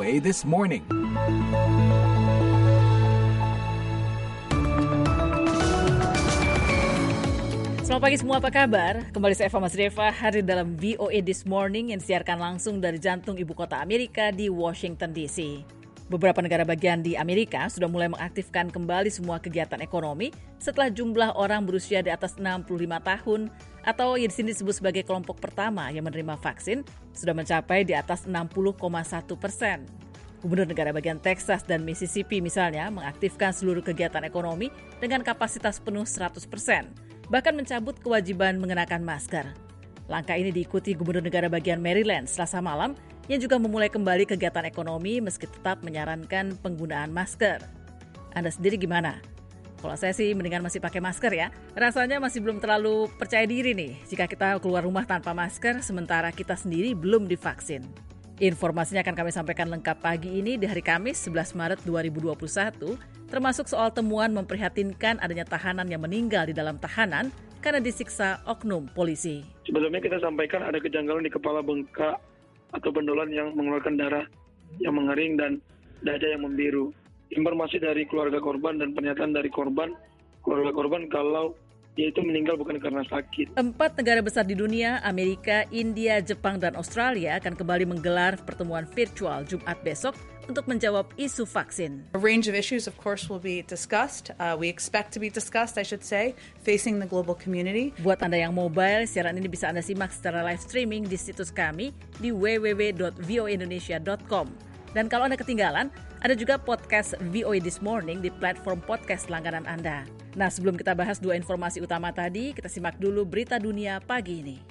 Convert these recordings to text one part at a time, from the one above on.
VOA This Morning. Selamat pagi semua, apa kabar? Kembali saya Eva Masdeva, hadir dalam VOA This Morning yang disiarkan langsung dari jantung ibu kota Amerika di Washington DC. Beberapa negara bagian di Amerika sudah mulai mengaktifkan kembali semua kegiatan ekonomi setelah jumlah orang berusia di atas 65 tahun atau yang di sini disebut sebagai kelompok pertama yang menerima vaksin sudah mencapai di atas 60,1%. Gubernur negara bagian Texas dan Mississippi misalnya mengaktifkan seluruh kegiatan ekonomi dengan kapasitas penuh 100%. Bahkan mencabut kewajiban mengenakan masker. Langkah ini diikuti Gubernur negara bagian Maryland Selasa malam yang juga memulai kembali kegiatan ekonomi meski tetap menyarankan penggunaan masker. Anda sendiri gimana? Kalau saya sih mendingan masih pakai masker ya. Rasanya masih belum terlalu percaya diri nih jika kita keluar rumah tanpa masker sementara kita sendiri belum divaksin. Informasinya akan kami sampaikan lengkap pagi ini di hari Kamis 11 Maret 2021, termasuk soal temuan memprihatinkan adanya tahanan yang meninggal di dalam tahanan karena disiksa oknum polisi. Sebelumnya kita sampaikan ada kejanggalan di kepala bengkak atau bendolan yang mengeluarkan darah yang mengering dan dada yang membiru. Informasi dari keluarga korban dan pernyataan dari keluarga korban kalau dia itu meninggal bukan karena sakit. 4 negara besar di dunia, Amerika, India, Jepang, dan Australia akan kembali menggelar pertemuan virtual Jumat besok untuk menjawab isu vaksin. A range of issues, of course, will be discussed. We expect to be discussed, I should say, facing the global community. Buat Anda yang mobile, siaran ini bisa Anda simak secara live streaming di situs kami di www.voaindonesia.com. Dan kalau Anda ketinggalan, ada juga podcast VOA This Morning di platform podcast langganan Anda. Nah, sebelum kita bahas 2 informasi utama tadi, kita simak dulu berita dunia pagi ini.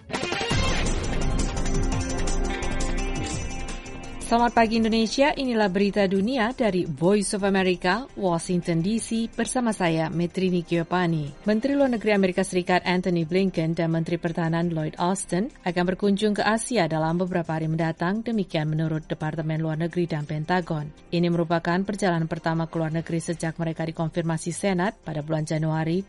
Selamat pagi Indonesia, inilah berita dunia dari Voice of America, Washington DC, bersama saya, Metrini Giovanni. Menteri Luar Negeri Amerika Serikat Antony Blinken dan Menteri Pertahanan Lloyd Austin akan berkunjung ke Asia dalam beberapa hari mendatang, demikian menurut Departemen Luar Negeri dan Pentagon. Ini merupakan perjalanan pertama ke luar negeri sejak mereka dikonfirmasi Senat pada bulan Januari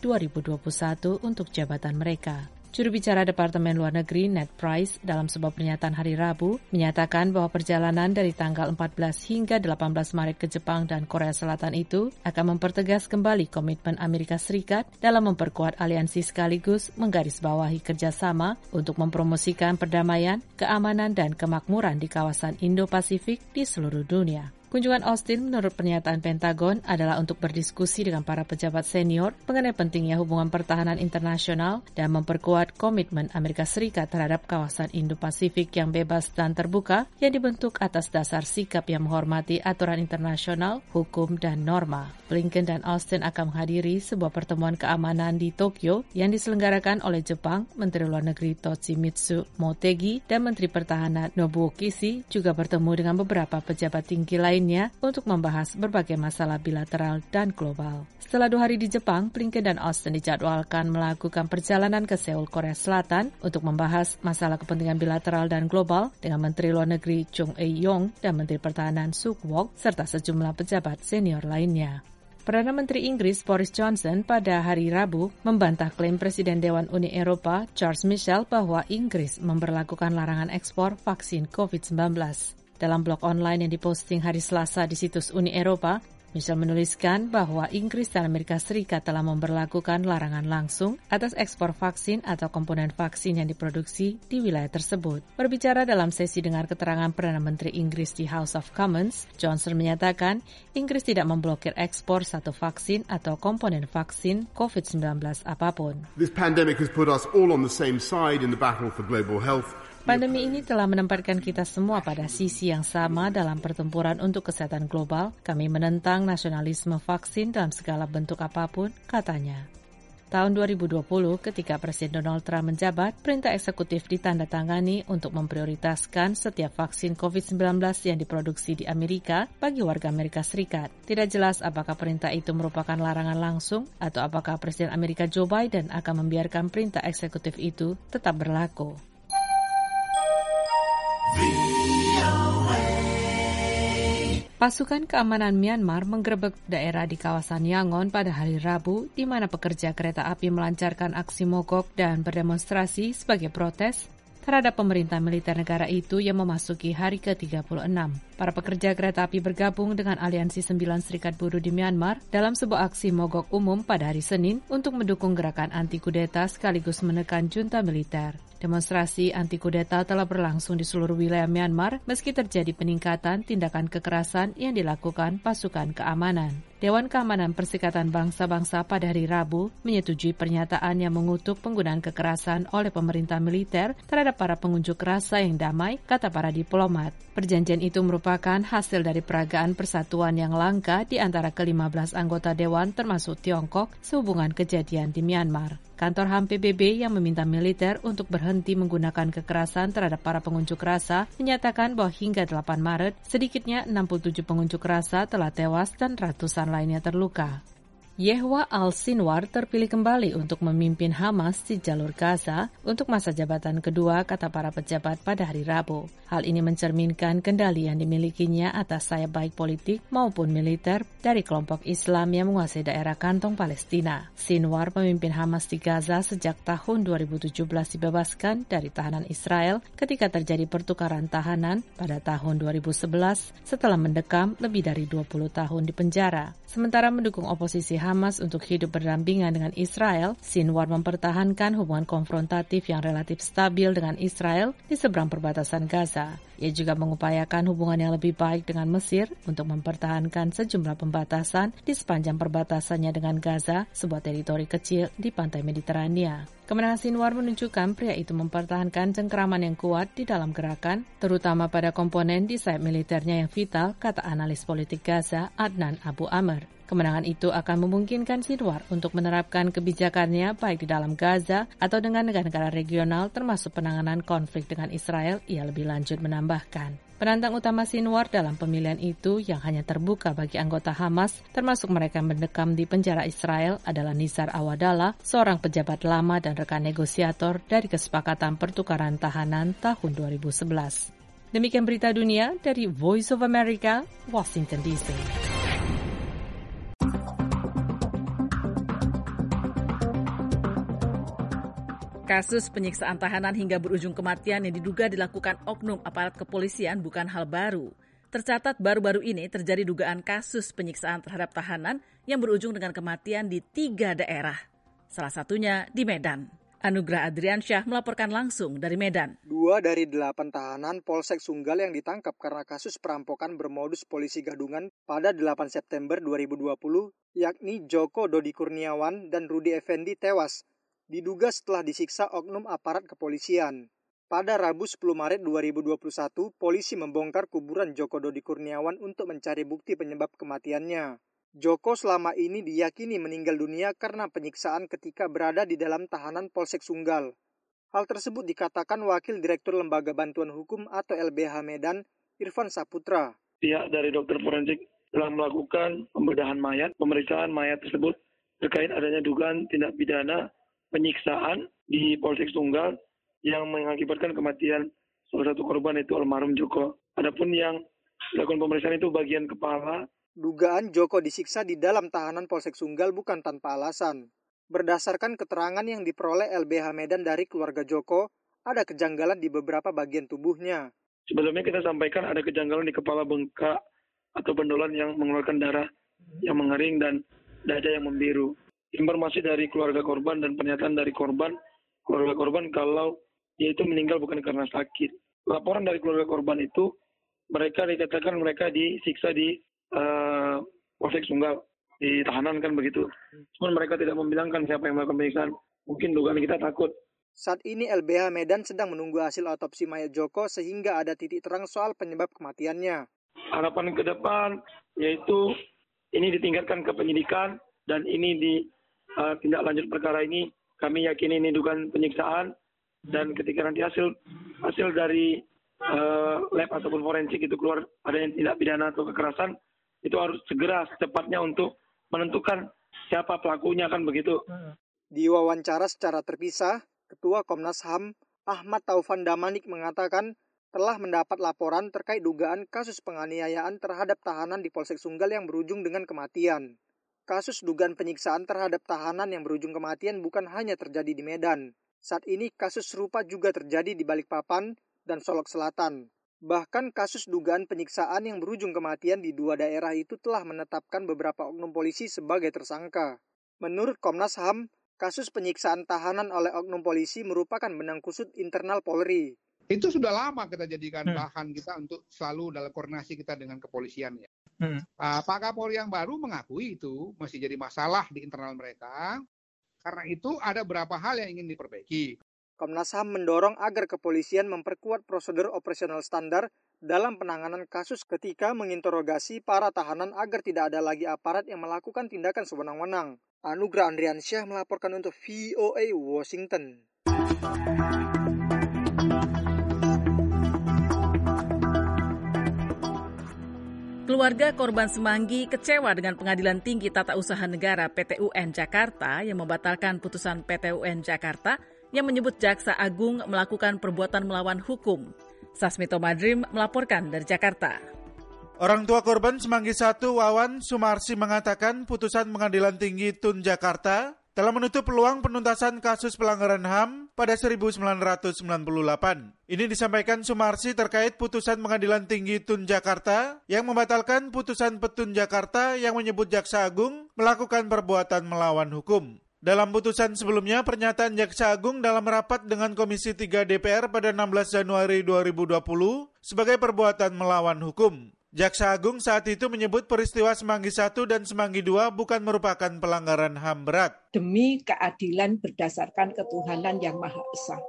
2021 untuk jabatan mereka. Juru bicara Departemen Luar Negeri Ned Price dalam sebuah pernyataan hari Rabu menyatakan bahwa perjalanan dari tanggal 14 hingga 18 Maret ke Jepang dan Korea Selatan itu akan mempertegas kembali komitmen Amerika Serikat dalam memperkuat aliansi sekaligus menggarisbawahi kerjasama untuk mempromosikan perdamaian, keamanan, dan kemakmuran di kawasan Indo-Pasifik di seluruh dunia. Kunjungan Austin menurut pernyataan Pentagon adalah untuk berdiskusi dengan para pejabat senior mengenai pentingnya hubungan pertahanan internasional dan memperkuat komitmen Amerika Serikat terhadap kawasan Indo-Pasifik yang bebas dan terbuka yang dibentuk atas dasar sikap yang menghormati aturan internasional, hukum, dan norma. Blinken dan Austin akan menghadiri sebuah pertemuan keamanan di Tokyo yang diselenggarakan oleh Jepang, Menteri Luar Negeri Toshimitsu Motegi, dan Menteri Pertahanan Nobuo Kishi juga bertemu dengan beberapa pejabat tinggi lainnya untuk membahas berbagai masalah bilateral dan global. Setelah 2 hari di Jepang, Blinken dan Austin dijadwalkan melakukan perjalanan ke Seoul, Korea Selatan untuk membahas masalah kepentingan bilateral dan global dengan Menteri Luar Negeri Chung Eui-yong dan Menteri Pertahanan Suk Wok serta sejumlah pejabat senior lainnya. Perdana Menteri Inggris Boris Johnson pada hari Rabu membantah klaim Presiden Dewan Uni Eropa Charles Michel bahwa Inggris memberlakukan larangan ekspor vaksin COVID-19. Dalam blog online yang diposting hari Selasa di situs Uni Eropa, Michel menuliskan bahwa Inggris dan Amerika Serikat telah memberlakukan larangan langsung atas ekspor vaksin atau komponen vaksin yang diproduksi di wilayah tersebut. Berbicara dalam sesi dengar keterangan Perdana Menteri Inggris di House of Commons, Johnson menyatakan Inggris tidak memblokir ekspor satu vaksin atau komponen vaksin COVID-19 apapun. This pandemic has put us all on the same side in the battle for global health. Pandemi ini telah menempatkan kita semua pada sisi yang sama dalam pertempuran untuk kesehatan global. Kami menentang nasionalisme vaksin dalam segala bentuk apapun, katanya. Tahun 2020, ketika Presiden Donald Trump menjabat, perintah eksekutif ditandatangani untuk memprioritaskan setiap vaksin COVID-19 yang diproduksi di Amerika bagi warga Amerika Serikat. Tidak jelas apakah perintah itu merupakan larangan langsung atau apakah Presiden Amerika Joe Biden akan membiarkan perintah eksekutif itu tetap berlaku. Pasukan keamanan Myanmar menggerebek daerah di kawasan Yangon pada hari Rabu, di mana pekerja kereta api melancarkan aksi mogok dan berdemonstrasi sebagai protes terhadap pemerintah militer negara itu yang memasuki hari ke-36. Para pekerja kereta api bergabung dengan Aliansi 9 Serikat Buruh di Myanmar dalam sebuah aksi mogok umum pada hari Senin untuk mendukung gerakan anti-kudeta sekaligus menekan junta militer. Demonstrasi anti-kudeta telah berlangsung di seluruh wilayah Myanmar meski terjadi peningkatan tindakan kekerasan yang dilakukan pasukan keamanan. Dewan Keamanan Perserikatan Bangsa-Bangsa pada hari Rabu menyetujui pernyataan yang mengutuk penggunaan kekerasan oleh pemerintah militer terhadap para pengunjuk rasa yang damai, kata para diplomat. Perjanjian itu merupakan hasil dari peragaan persatuan yang langka di antara ke-15 anggota Dewan termasuk Tiongkok sehubungan kejadian di Myanmar. Kantor HAM PBB yang meminta militer untuk berhenti menggunakan kekerasan terhadap para pengunjuk rasa menyatakan bahwa hingga 8 Maret, sedikitnya 67 pengunjuk rasa telah tewas dan ratusan lainnya terluka. Yehwa al-Sinwar terpilih kembali untuk memimpin Hamas di jalur Gaza untuk masa jabatan kedua, kata para pejabat pada hari Rabu. Hal ini mencerminkan kendali yang dimilikinya atas sayap baik politik maupun militer dari kelompok Islam yang menguasai daerah kantong Palestina. Sinwar pemimpin Hamas di Gaza sejak tahun 2017 dibebaskan dari tahanan Israel ketika terjadi pertukaran tahanan pada tahun 2011 setelah mendekam lebih dari 20 tahun di penjara. Sementara mendukung oposisi Hamas untuk hidup berdampingan dengan Israel, Sinwar mempertahankan hubungan konfrontatif yang relatif stabil dengan Israel di seberang perbatasan Gaza. Ia juga mengupayakan hubungan yang lebih baik dengan Mesir untuk mempertahankan sejumlah pembatasan di sepanjang perbatasannya dengan Gaza, sebuah teritori kecil di pantai Mediterania. Kemenangan Sinwar menunjukkan pria itu mempertahankan cengkeraman yang kuat di dalam gerakan, terutama pada komponen di sayap militernya yang vital, kata analis politik Gaza, Adnan Abu Amr. Kemenangan itu akan memungkinkan Sinwar untuk menerapkan kebijakannya baik di dalam Gaza atau dengan negara-negara regional termasuk penanganan konflik dengan Israel, ia lebih lanjut menambahkan. Penantang utama Sinwar dalam pemilihan itu yang hanya terbuka bagi anggota Hamas, termasuk mereka yang mendekam di penjara Israel, adalah Nizar Awadallah, seorang pejabat lama dan rekan negosiator dari kesepakatan pertukaran tahanan tahun 2011. Demikian berita dunia dari Voice of America, Washington DC. Kasus penyiksaan tahanan hingga berujung kematian yang diduga dilakukan oknum aparat kepolisian bukan hal baru. Tercatat baru-baru ini terjadi dugaan kasus penyiksaan terhadap tahanan yang berujung dengan kematian di 3 daerah. Salah satunya di Medan. Anugrah Adriansyah melaporkan langsung dari Medan. 2 dari 8 tahanan Polsek Sunggal yang ditangkap karena kasus perampokan bermodus polisi gadungan pada 8 September 2020, yakni Joko Dodi Kurniawan dan Rudi Effendi tewas, diduga setelah disiksa oknum aparat kepolisian. Pada Rabu 10 Maret 2021, polisi membongkar kuburan Joko Dodi Kurniawan untuk mencari bukti penyebab kematiannya. Joko selama ini diyakini meninggal dunia karena penyiksaan ketika berada di dalam tahanan Polsek Sunggal. Hal tersebut dikatakan Wakil Direktur Lembaga Bantuan Hukum atau LBH Medan, Irfan Saputra. Pihak dari dokter forensik telah melakukan pembedahan mayat, pemeriksaan mayat tersebut terkait adanya dugaan tindak pidana penyiksaan di Polsek Sunggal yang mengakibatkan kematian salah satu korban itu almarhum Joko. Adapun yang dilakukan pemeriksaan itu bagian kepala. Dugaan Joko disiksa di dalam tahanan Polsek Sunggal bukan tanpa alasan. Berdasarkan keterangan yang diperoleh LBH Medan dari keluarga Joko, ada kejanggalan di beberapa bagian tubuhnya. Sebelumnya kita sampaikan ada kejanggalan di kepala bengkak atau bendolan yang mengeluarkan darah yang mengering dan dada yang membiru. Informasi dari keluarga korban dan pernyataan dari keluarga korban kalau dia itu meninggal bukan karena sakit. Laporan dari keluarga korban itu mereka dikatakan mereka disiksa di Polsek Sunggal, di tahanan kan begitu. Cuma mereka tidak membilangkan siapa yang melakukan penyiksaan. Mungkin dugaan kita takut. Saat ini LBH Medan sedang menunggu hasil otopsi mayat Joko sehingga ada titik terang soal penyebab kematiannya. Harapan ke depan yaitu ini ditingkatkan ke penyidikan dan ini di tindak lanjut perkara ini kami yakini ini dugaan penyiksaan dan ketika nanti hasil dari lab ataupun forensik itu keluar adanya tindak pidana atau kekerasan, itu harus segera secepatnya untuk menentukan siapa pelakunya kan begitu. Di wawancara secara terpisah, Ketua Komnas HAM Ahmad Taufan Damanik mengatakan telah mendapat laporan terkait dugaan kasus penganiayaan terhadap tahanan di Polsek Sunggal yang berujung dengan kematian. Kasus dugaan penyiksaan terhadap tahanan yang berujung kematian bukan hanya terjadi di Medan. Saat ini kasus serupa juga terjadi di Balikpapan dan Solok Selatan. Bahkan kasus dugaan penyiksaan yang berujung kematian di dua daerah itu telah menetapkan beberapa oknum polisi sebagai tersangka. Menurut Komnas HAM, kasus penyiksaan tahanan oleh oknum polisi merupakan benang kusut internal Polri. Itu sudah lama kita jadikan bahan kita untuk selalu dalam koordinasi kita dengan kepolisian. Ya. Pak Kapolri yang baru mengakui itu masih jadi masalah di internal mereka. Karena itu ada beberapa hal yang ingin diperbaiki. Komnas HAM mendorong agar kepolisian memperkuat prosedur operasional standar dalam penanganan kasus ketika menginterogasi para tahanan agar tidak ada lagi aparat yang melakukan tindakan sewenang-wenang. Anugrah Andriansyah melaporkan untuk VOA Washington. Keluarga korban Semanggi kecewa dengan Pengadilan Tinggi Tata Usaha Negara PT UN Jakarta yang membatalkan putusan PT UN Jakarta yang menyebut Jaksa Agung melakukan perbuatan melawan hukum. Sasmito Madrim melaporkan dari Jakarta. Orang tua korban Semanggi 1 Wawan Sumarsi mengatakan putusan Pengadilan Tinggi TUN Jakarta telah menutup peluang penuntasan kasus pelanggaran HAM pada 1998. Ini disampaikan Sumarsi terkait putusan Pengadilan Tinggi TUN Jakarta yang membatalkan putusan Petun Jakarta yang menyebut Jaksa Agung melakukan perbuatan melawan hukum. Dalam putusan sebelumnya, pernyataan Jaksa Agung dalam rapat dengan Komisi 3 DPR pada 16 Januari 2020 sebagai perbuatan melawan hukum. Jaksa Agung saat itu menyebut peristiwa Semanggi 1 dan Semanggi 2 bukan merupakan pelanggaran HAM berat. Demi keadilan berdasarkan ketuhanan yang Maha Esa.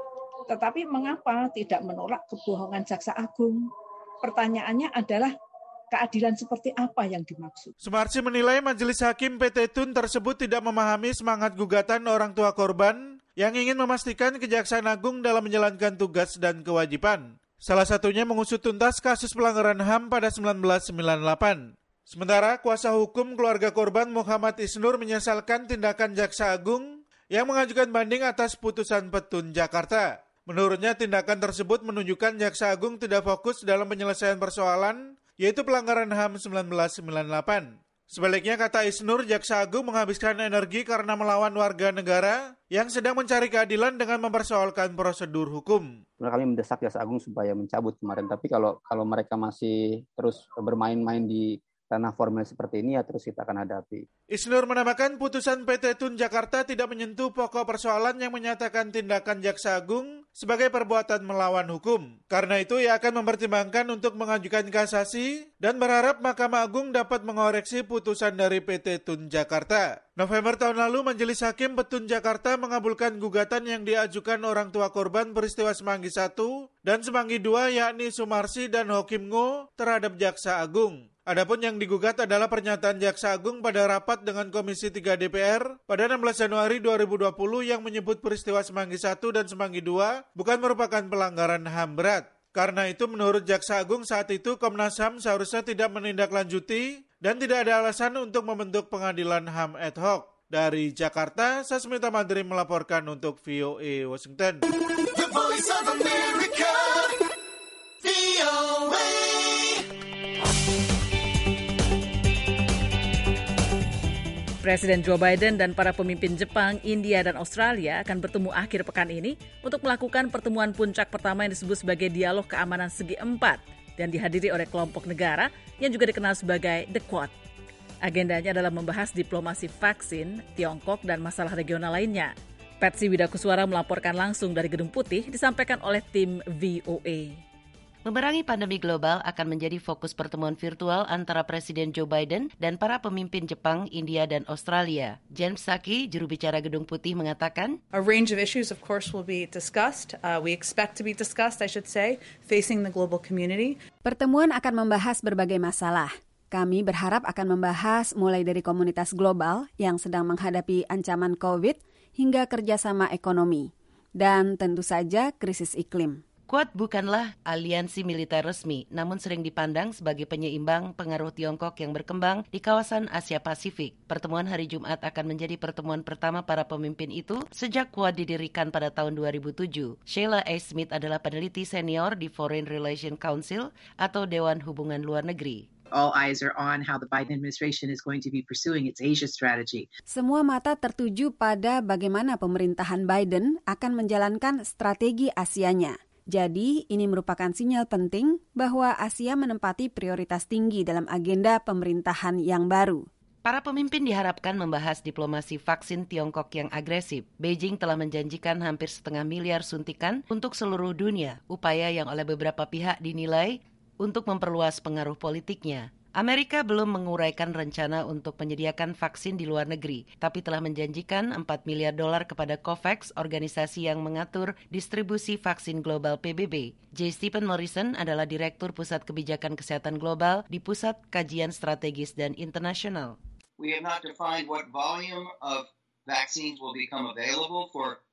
Tetapi mengapa tidak menolak kebohongan Jaksa Agung? Pertanyaannya adalah, keadilan seperti apa yang dimaksud? Sumarsi menilai Majelis Hakim PT TUN tersebut tidak memahami semangat gugatan orang tua korban yang ingin memastikan Kejaksaan Agung dalam menjalankan tugas dan kewajiban. Salah satunya mengusut tuntas kasus pelanggaran HAM pada 1998. Sementara kuasa hukum keluarga korban Muhammad Isnur menyesalkan tindakan Jaksa Agung yang mengajukan banding atas putusan Petun Jakarta. Menurutnya tindakan tersebut menunjukkan Jaksa Agung tidak fokus dalam penyelesaian persoalan yaitu pelanggaran HAM 1998. Sebaliknya, kata Isnur, Jaksa Agung menghabiskan energi karena melawan warga negara yang sedang mencari keadilan dengan mempersoalkan prosedur hukum. Kami mendesak Jaksa Agung supaya mencabut kemarin, tapi kalau mereka masih terus bermain-main di ranah formil seperti ini, ya terus kita akan hadapi. Isnur menambahkan putusan PT TUN Jakarta tidak menyentuh pokok persoalan yang menyatakan tindakan Jaksa Agung sebagai perbuatan melawan hukum. Karena itu, ia akan mempertimbangkan untuk mengajukan kasasi dan berharap Mahkamah Agung dapat mengoreksi putusan dari PT TUN Jakarta. November tahun lalu, Majelis Hakim Petun Jakarta mengabulkan gugatan yang diajukan orang tua korban peristiwa Semanggi 1 dan Semanggi 2 yakni Sumarsi dan Hokim Ngo terhadap Jaksa Agung. Adapun yang digugat adalah pernyataan Jaksa Agung pada rapat dengan Komisi 3 DPR pada 16 Januari 2020 yang menyebut peristiwa Semanggi 1 dan Semanggi 2 bukan merupakan pelanggaran HAM berat. Karena itu menurut Jaksa Agung saat itu Komnas HAM seharusnya tidak menindaklanjuti dan tidak ada alasan untuk membentuk pengadilan HAM ad hoc. Dari Jakarta, Sasmita Madrim melaporkan untuk VOA Washington. The Voice of America, VOA. Presiden Joe Biden dan para pemimpin Jepang, India, dan Australia akan bertemu akhir pekan ini untuk melakukan pertemuan puncak pertama yang disebut sebagai dialog keamanan segi empat dan dihadiri oleh kelompok negara yang juga dikenal sebagai The Quad. Agendanya adalah membahas diplomasi vaksin, Tiongkok, dan masalah regional lainnya. Patsy Widakuswara melaporkan langsung dari Gedung Putih, disampaikan oleh tim VOA. Memerangi pandemi global akan menjadi fokus pertemuan virtual antara Presiden Joe Biden dan para pemimpin Jepang, India, dan Australia. James Psaki, juru bicara Gedung Putih, mengatakan, A range of issues, of course, will be discussed. We expect to be discussed, I should say, facing the global community. Pertemuan akan membahas berbagai masalah. Kami berharap akan membahas mulai dari komunitas global yang sedang menghadapi ancaman COVID hingga kerjasama ekonomi. Dan tentu saja krisis iklim. Quad bukanlah aliansi militer resmi, namun sering dipandang sebagai penyeimbang pengaruh Tiongkok yang berkembang di kawasan Asia Pasifik. Pertemuan hari Jumat akan menjadi pertemuan pertama para pemimpin itu sejak Quad didirikan pada tahun 2007. Sheila A. Smith adalah peneliti senior di Foreign Relations Council atau Dewan Hubungan Luar Negeri. all eyes are on how the Biden administration is going to be pursuing its Asia strategy. Semua mata tertuju pada bagaimana pemerintahan Biden akan menjalankan strategi Asianya. Jadi, ini merupakan sinyal penting bahwa Asia menempati prioritas tinggi dalam agenda pemerintahan yang baru. Para pemimpin diharapkan membahas diplomasi vaksin Tiongkok yang agresif. Beijing telah menjanjikan hampir 0,5 miliar suntikan untuk seluruh dunia, upaya yang oleh beberapa pihak dinilai untuk memperluas pengaruh politiknya. Amerika belum menguraikan rencana untuk menyediakan vaksin di luar negeri, tapi telah menjanjikan $4 miliar kepada COVAX, organisasi yang mengatur distribusi vaksin global PBB. J. Stephen Morrison adalah Direktur Pusat Kebijakan Kesehatan Global di Pusat Kajian Strategis dan Internasional. We have not defined what volume of vaccines will become available for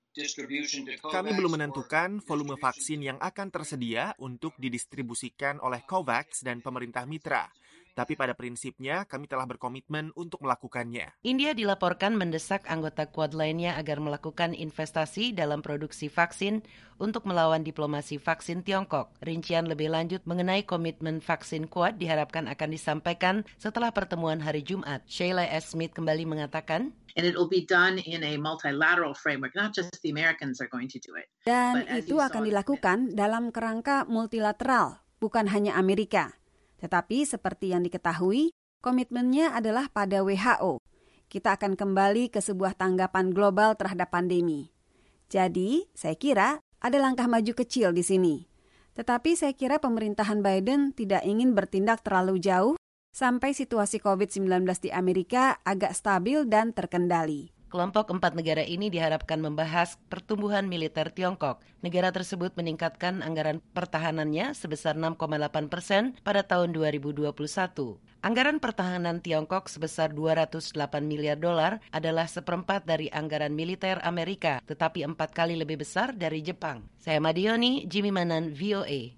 Kami belum menentukan volume vaksin yang akan tersedia untuk didistribusikan oleh COVAX dan pemerintah mitra. Tapi pada prinsipnya kami telah berkomitmen untuk melakukannya. India dilaporkan mendesak anggota Quad lainnya agar melakukan investasi dalam produksi vaksin untuk melawan diplomasi vaksin Tiongkok. Rincian lebih lanjut mengenai komitmen vaksin Quad diharapkan akan disampaikan setelah pertemuan hari Jumat. Sheila S. Smith kembali mengatakan, and it will be done in a multilateral framework, not just the Americans are going to do it. Dan itu akan dilakukan dalam kerangka multilateral, bukan hanya Amerika. Tetapi seperti yang diketahui, komitmennya adalah pada WHO. Kita akan kembali ke sebuah tanggapan global terhadap pandemi. Jadi, saya kira ada langkah maju kecil di sini. Tetapi saya kira pemerintahan Biden tidak ingin bertindak terlalu jauh sampai situasi COVID-19 di Amerika agak stabil dan terkendali. Kelompok 4 negara ini diharapkan membahas pertumbuhan militer Tiongkok. Negara tersebut meningkatkan anggaran pertahanannya sebesar 6,8% pada tahun 2021. Anggaran pertahanan Tiongkok sebesar $208 miliar adalah seperempat dari anggaran militer Amerika, tetapi 4 kali lebih besar dari Jepang. Saya Madioni, Jimmy Manan, VOA.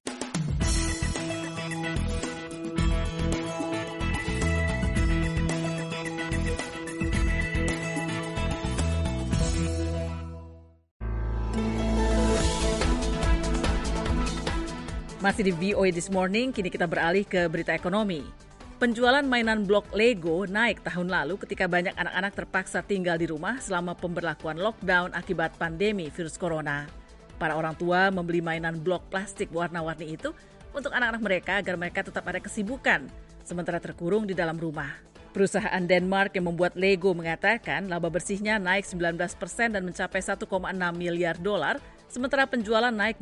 Masih di VOA This Morning, kini kita beralih ke berita ekonomi. Penjualan mainan blok Lego naik tahun lalu ketika banyak anak-anak terpaksa tinggal di rumah selama pemberlakuan lockdown akibat pandemi virus corona. Para orang tua membeli mainan blok plastik warna-warni itu untuk anak-anak mereka agar mereka tetap ada kesibukan, sementara terkurung di dalam rumah. Perusahaan Denmark yang membuat Lego mengatakan laba bersihnya naik 19% dan mencapai $1,6 miliar, sementara penjualan naik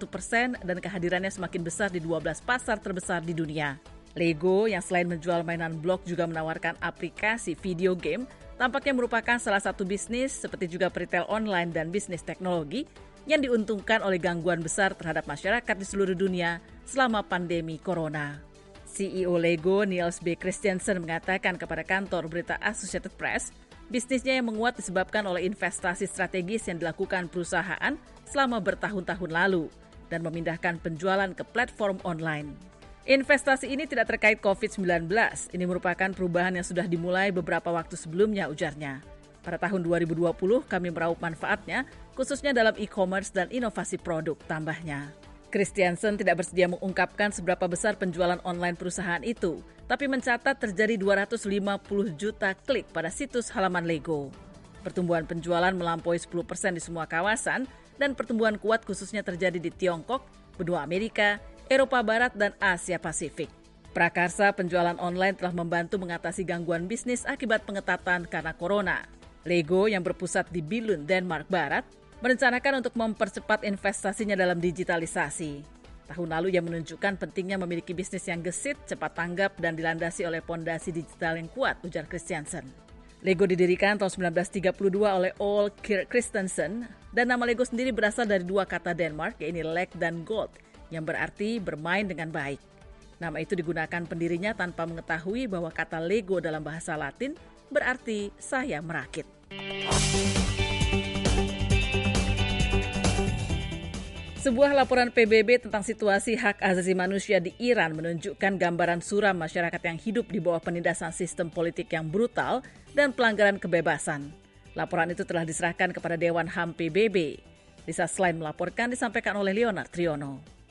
21% dan kehadirannya semakin besar di 12 pasar terbesar di dunia. Lego yang selain menjual mainan blok juga menawarkan aplikasi video game, tampaknya merupakan salah satu bisnis seperti juga retail online dan bisnis teknologi yang diuntungkan oleh gangguan besar terhadap masyarakat di seluruh dunia selama pandemi corona. CEO Lego, Niels B. Christiansen, mengatakan kepada kantor berita Associated Press, bisnisnya yang menguat disebabkan oleh investasi strategis yang dilakukan perusahaan selama bertahun-tahun lalu dan memindahkan penjualan ke platform online. Investasi ini tidak terkait COVID-19. Ini merupakan perubahan yang sudah dimulai beberapa waktu sebelumnya, ujarnya. Pada tahun 2020, kami meraup manfaatnya, khususnya dalam e-commerce dan inovasi produk, tambahnya. Christiansen tidak bersedia mengungkapkan seberapa besar penjualan online perusahaan itu, tapi mencatat terjadi 250 juta klik pada situs halaman Lego. Pertumbuhan penjualan melampaui 10% di semua kawasan, dan pertumbuhan kuat khususnya terjadi di Tiongkok, benua Amerika, Eropa Barat, dan Asia Pasifik. Prakarsa penjualan online telah membantu mengatasi gangguan bisnis akibat pengetatan karena corona. Lego yang berpusat di Billund, Denmark Barat, merencanakan untuk mempercepat investasinya dalam digitalisasi. Tahun lalu ia menunjukkan pentingnya memiliki bisnis yang gesit, cepat tanggap, dan dilandasi oleh pondasi digital yang kuat, ujar Christiansen. Lego didirikan tahun 1932 oleh Ole Kirk Christensen, dan nama Lego sendiri berasal dari dua kata Denmark, yaitu lek dan gold, yang berarti bermain dengan baik. Nama itu digunakan pendirinya tanpa mengetahui bahwa kata Lego dalam bahasa Latin berarti saya merakit. Sebuah laporan PBB tentang situasi hak asasi manusia di Iran menunjukkan gambaran suram masyarakat yang hidup di bawah penindasan sistem politik yang brutal dan pelanggaran kebebasan. Laporan itu telah diserahkan kepada Dewan HAM PBB. Lisa Schlein melaporkan, disampaikan oleh Leonard Triono.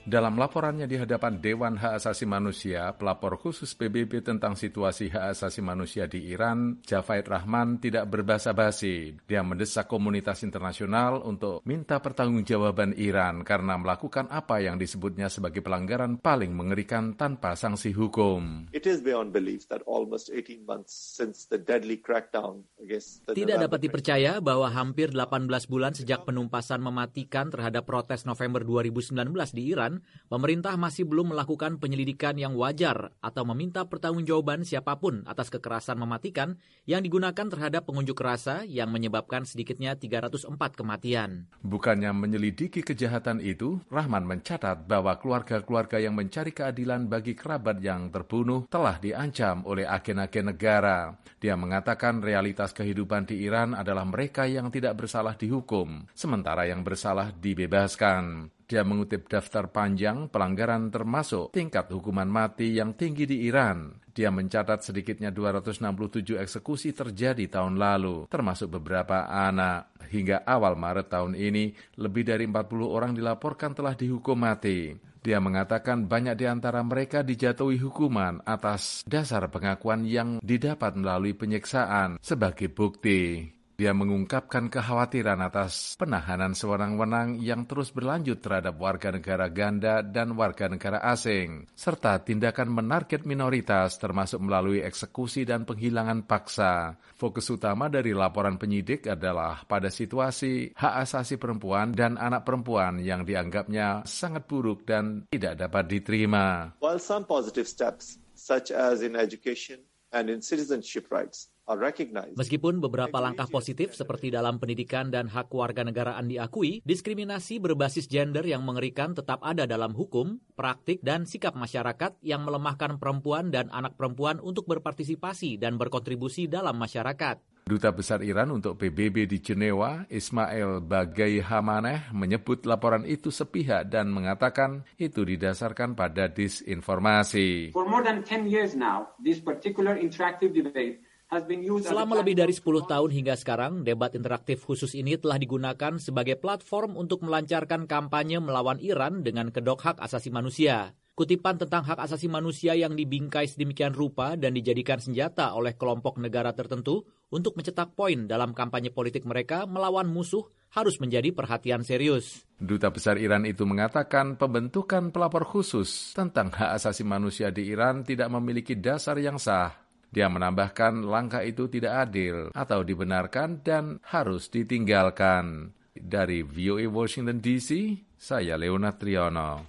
Dalam laporannya di hadapan Dewan Hak Asasi Manusia, pelapor khusus PBB tentang situasi hak asasi manusia di Iran, Javaid Rahman, tidak berbasa-basi. Dia mendesak komunitas internasional untuk minta pertanggungjawaban Iran karena melakukan apa yang disebutnya sebagai pelanggaran paling mengerikan tanpa sanksi hukum. It is beyond belief that almost 18 months since the deadly crackdown against the Tidak dapat dipercaya bahwa hampir 18 bulan sejak penumpasan mematikan terhadap protes November 2019 di Iran, pemerintah masih belum melakukan penyelidikan yang wajar atau meminta pertanggungjawaban siapapun atas kekerasan mematikan yang digunakan terhadap pengunjuk rasa yang menyebabkan sedikitnya 304 kematian. Bukannya menyelidiki kejahatan itu, Rahman mencatat bahwa keluarga-keluarga yang mencari keadilan bagi kerabat yang terbunuh telah diancam oleh agen-agen negara. Dia mengatakan realitas kehidupan di Iran adalah mereka yang tidak bersalah dihukum, sementara yang bersalah dibebaskan. Dia mengutip daftar panjang pelanggaran termasuk tingkat hukuman mati yang tinggi di Iran. Dia mencatat sedikitnya 267 eksekusi terjadi tahun lalu, termasuk beberapa anak. Hingga awal Maret tahun ini, lebih dari 40 orang dilaporkan telah dihukum mati. Dia mengatakan banyak di antara mereka dijatuhi hukuman atas dasar pengakuan yang didapat melalui penyiksaan sebagai bukti. Dia mengungkapkan kekhawatiran atas penahanan sewenang-wenang yang terus berlanjut terhadap warga negara ganda dan warga negara asing, serta tindakan menarget minoritas termasuk melalui eksekusi dan penghilangan paksa. Fokus utama dari laporan penyidik adalah pada situasi hak asasi perempuan dan anak perempuan yang dianggapnya sangat buruk dan tidak dapat diterima. While some positive steps, such as in education and in citizenship rights, meskipun beberapa langkah positif seperti dalam pendidikan dan hak kewarganegaraan diakui, diskriminasi berbasis gender yang mengerikan tetap ada dalam hukum, praktik, dan sikap masyarakat yang melemahkan perempuan dan anak perempuan untuk berpartisipasi dan berkontribusi dalam masyarakat. Duta Besar Iran untuk PBB di Jenewa, Ismail Bagay Hamaneh, menyebut laporan itu sepihak dan mengatakan itu didasarkan pada disinformasi. For more than 10 years now, this particular interactive debate selama lebih dari 10 tahun hingga sekarang, debat interaktif khusus ini telah digunakan sebagai platform untuk melancarkan kampanye melawan Iran dengan kedok hak asasi manusia. Kutipan tentang hak asasi manusia yang dibingkai sedemikian rupa dan dijadikan senjata oleh kelompok negara tertentu untuk mencetak poin dalam kampanye politik mereka melawan musuh harus menjadi perhatian serius. Duta Besar Iran itu mengatakan pembentukan pelapor khusus tentang hak asasi manusia di Iran tidak memiliki dasar yang sah. Dia menambahkan langkah itu tidak adil atau dibenarkan dan harus ditinggalkan. Dari VOA Washington DC, saya Leonard Triono.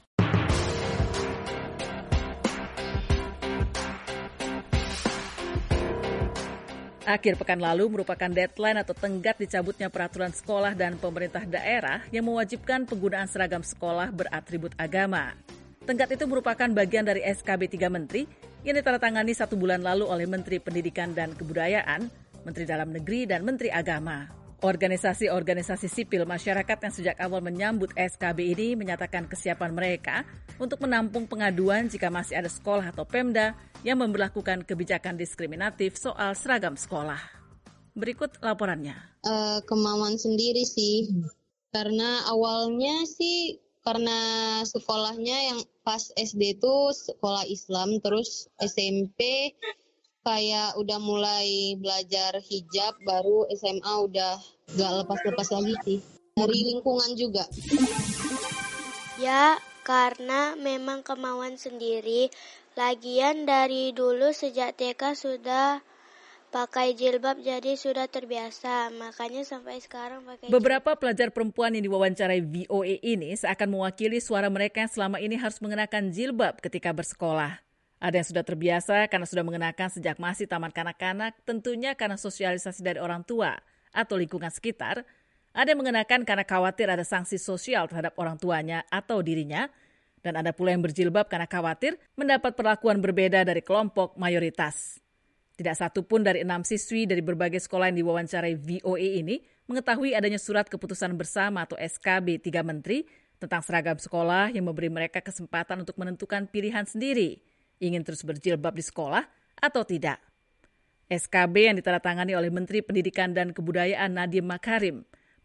Akhir pekan lalu merupakan deadline atau tenggat dicabutnya peraturan sekolah dan pemerintah daerah yang mewajibkan penggunaan seragam sekolah beratribut agama. Tenggat itu merupakan bagian dari SKB 3 Menteri yang ditandatangani 1 bulan lalu oleh Menteri Pendidikan dan Kebudayaan, Menteri Dalam Negeri, dan Menteri Agama. Organisasi-organisasi sipil masyarakat yang sejak awal menyambut SKB ini menyatakan kesiapan mereka untuk menampung pengaduan jika masih ada sekolah atau Pemda yang memberlakukan kebijakan diskriminatif soal seragam sekolah. Berikut laporannya. Kemauan sendiri sih, karena awalnya sih karena sekolahnya yang pas SD itu sekolah Islam, terus SMP kayak udah mulai belajar hijab, baru SMA udah gak lepas-lepas lagi sih. Dari lingkungan juga. Ya, karena memang kemauan sendiri. Lagian dari dulu sejak TK sudah pakai jilbab, jadi sudah terbiasa, makanya sampai sekarang pakai jilbab. Beberapa pelajar perempuan yang diwawancarai VOA ini seakan mewakili suara mereka yang selama ini harus mengenakan jilbab ketika bersekolah. Ada yang sudah terbiasa karena sudah mengenakan sejak masih taman kanak-kanak, tentunya karena sosialisasi dari orang tua atau lingkungan sekitar. Ada yang mengenakan karena khawatir ada sanksi sosial terhadap orang tuanya atau dirinya. Dan ada pula yang berjilbab karena khawatir mendapat perlakuan berbeda dari kelompok mayoritas. Tidak satu pun dari 6 siswi dari berbagai sekolah yang diwawancarai VOA ini mengetahui adanya surat keputusan bersama atau SKB 3 Menteri tentang seragam sekolah yang memberi mereka kesempatan untuk menentukan pilihan sendiri, ingin terus berjilbab di sekolah atau tidak. SKB yang ditandatangani oleh Menteri Pendidikan dan Kebudayaan Nadiem Makarim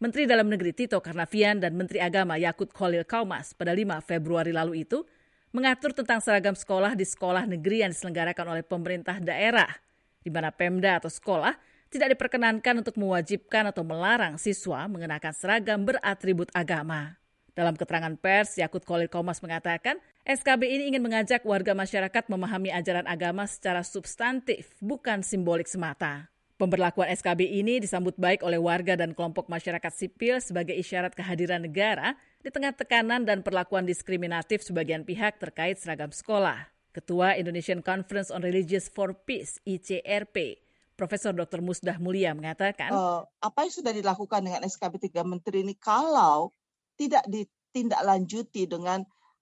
Menteri Dalam Negeri Tito Karnavian dan Menteri Agama Yakut Khalil Qaumas pada 5 Februari lalu itu mengatur tentang seragam sekolah di sekolah negeri yang diselenggarakan oleh pemerintah daerah, di mana Pemda atau sekolah tidak diperkenankan untuk mewajibkan atau melarang siswa mengenakan seragam beratribut agama. Dalam keterangan pers, Yakut Khalil Qaumas mengatakan, SKB ini ingin mengajak warga masyarakat memahami ajaran agama secara substantif, bukan simbolik semata. Pemberlakuan SKB ini disambut baik oleh warga dan kelompok masyarakat sipil sebagai isyarat kehadiran negara di tengah tekanan dan perlakuan diskriminatif sebagian pihak terkait seragam sekolah. Ketua Indonesian Conference on Religious for Peace, ICRP, Profesor Dr. Musdah Mulia mengatakan, apa yang sudah dilakukan dengan SKB 3 Menteri ini kalau tidak ditindaklanjuti dengan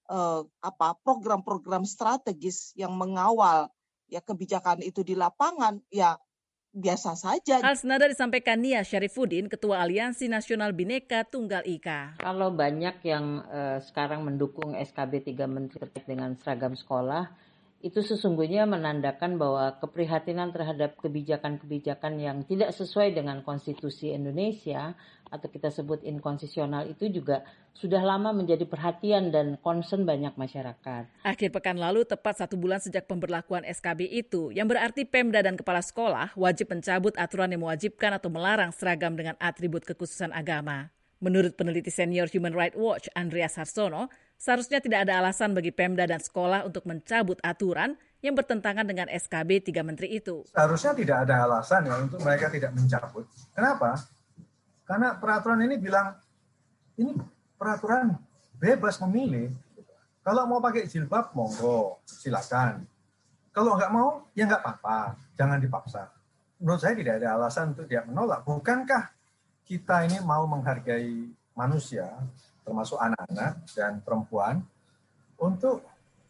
program-program strategis yang mengawal ya kebijakan itu di lapangan, ya biasa saja. Hal senada disampaikan Nia Syarifuddin, Ketua Aliansi Nasional Bhinneka Tunggal Ika. Kalau banyak yang sekarang mendukung SKB 3 Menteri terkait dengan seragam sekolah, itu sesungguhnya menandakan bahwa keprihatinan terhadap kebijakan-kebijakan yang tidak sesuai dengan konstitusi Indonesia atau kita sebut inkonstitusional itu juga sudah lama menjadi perhatian dan concern banyak masyarakat. Akhir pekan lalu, tepat 1 bulan sejak pemberlakuan SKB itu, yang berarti Pemda dan Kepala Sekolah wajib mencabut aturan yang mewajibkan atau melarang seragam dengan atribut kekhususan agama. Menurut peneliti senior Human Rights Watch Andreas Harsono, seharusnya tidak ada alasan bagi Pemda dan sekolah untuk mencabut aturan yang bertentangan dengan SKB 3 Menteri itu. Seharusnya tidak ada alasan ya untuk mereka tidak mencabut. Kenapa? Karena peraturan ini bilang, ini peraturan bebas memilih. Kalau mau pakai jilbab, monggo, silakan. Kalau nggak mau, ya nggak apa-apa, jangan dipaksa. Menurut saya tidak ada alasan untuk dia menolak. Bukankah kita ini mau menghargai manusia, termasuk anak-anak dan perempuan, untuk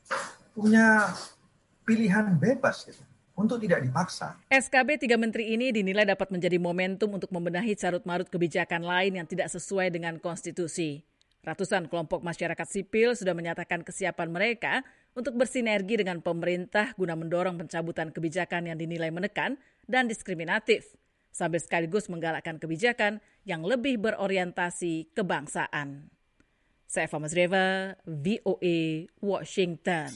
punya pilihan bebas gitu, untuk tidak dipaksa. SKB 3 Menteri ini dinilai dapat menjadi momentum untuk membenahi carut-marut kebijakan lain yang tidak sesuai dengan konstitusi. Ratusan kelompok masyarakat sipil sudah menyatakan kesiapan mereka untuk bersinergi dengan pemerintah guna mendorong pencabutan kebijakan yang dinilai menekan dan diskriminatif, sambil sekaligus menggalakkan kebijakan yang lebih berorientasi kebangsaan. Saya Eva Mazreva, VOA, Washington.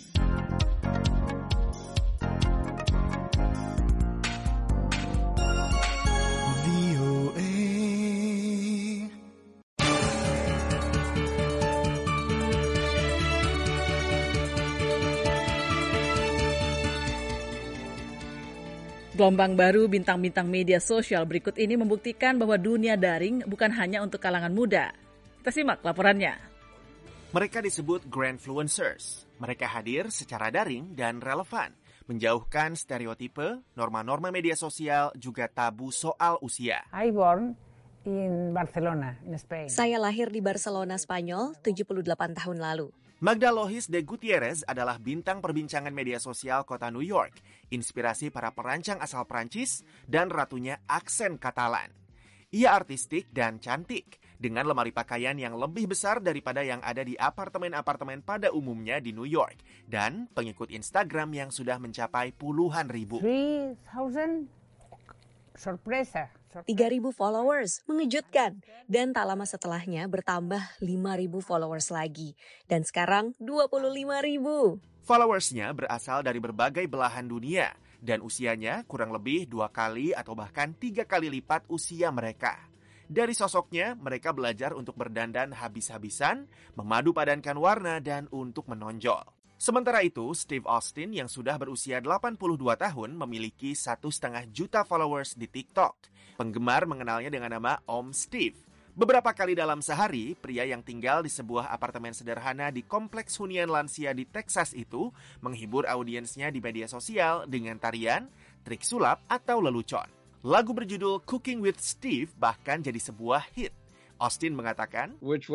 Gelombang baru bintang-bintang media sosial berikut ini membuktikan bahwa dunia daring bukan hanya untuk kalangan muda. Kita simak laporannya. Mereka disebut Grandfluencers. Mereka hadir secara daring dan relevan, menjauhkan stereotipe, norma-norma media sosial, juga tabu soal usia. I born in Barcelona, in Spain. Saya lahir di Barcelona, Spanyol, 78 tahun lalu. Magda Lohis de Gutierrez adalah bintang perbincangan media sosial kota New York, inspirasi para perancang asal Prancis dan ratunya aksen Katalan. Ia artistik dan cantik, dengan lemari pakaian yang lebih besar daripada yang ada di apartemen-apartemen pada umumnya di New York, dan pengikut Instagram yang sudah mencapai puluhan ribu. 3,000 sorpresa. 3.000 followers, mengejutkan. Dan tak lama setelahnya bertambah 5.000 followers lagi. Dan sekarang 25.000. Followersnya berasal dari berbagai belahan dunia, dan usianya kurang lebih 2 kali atau bahkan 3 kali lipat usia mereka. Dari sosoknya, mereka belajar untuk berdandan habis-habisan, memadu padankan warna, dan untuk menonjol. Sementara itu, Steve Austin yang sudah berusia 82 tahun memiliki 1,5 juta followers di TikTok. Penggemar mengenalnya dengan nama Om Steve. Beberapa kali dalam sehari, pria yang tinggal di sebuah apartemen sederhana di kompleks hunian lansia di Texas itu menghibur audiensnya di media sosial dengan tarian, trik sulap, atau lelucon. Lagu berjudul Cooking with Steve bahkan jadi sebuah hit. Austin mengatakan,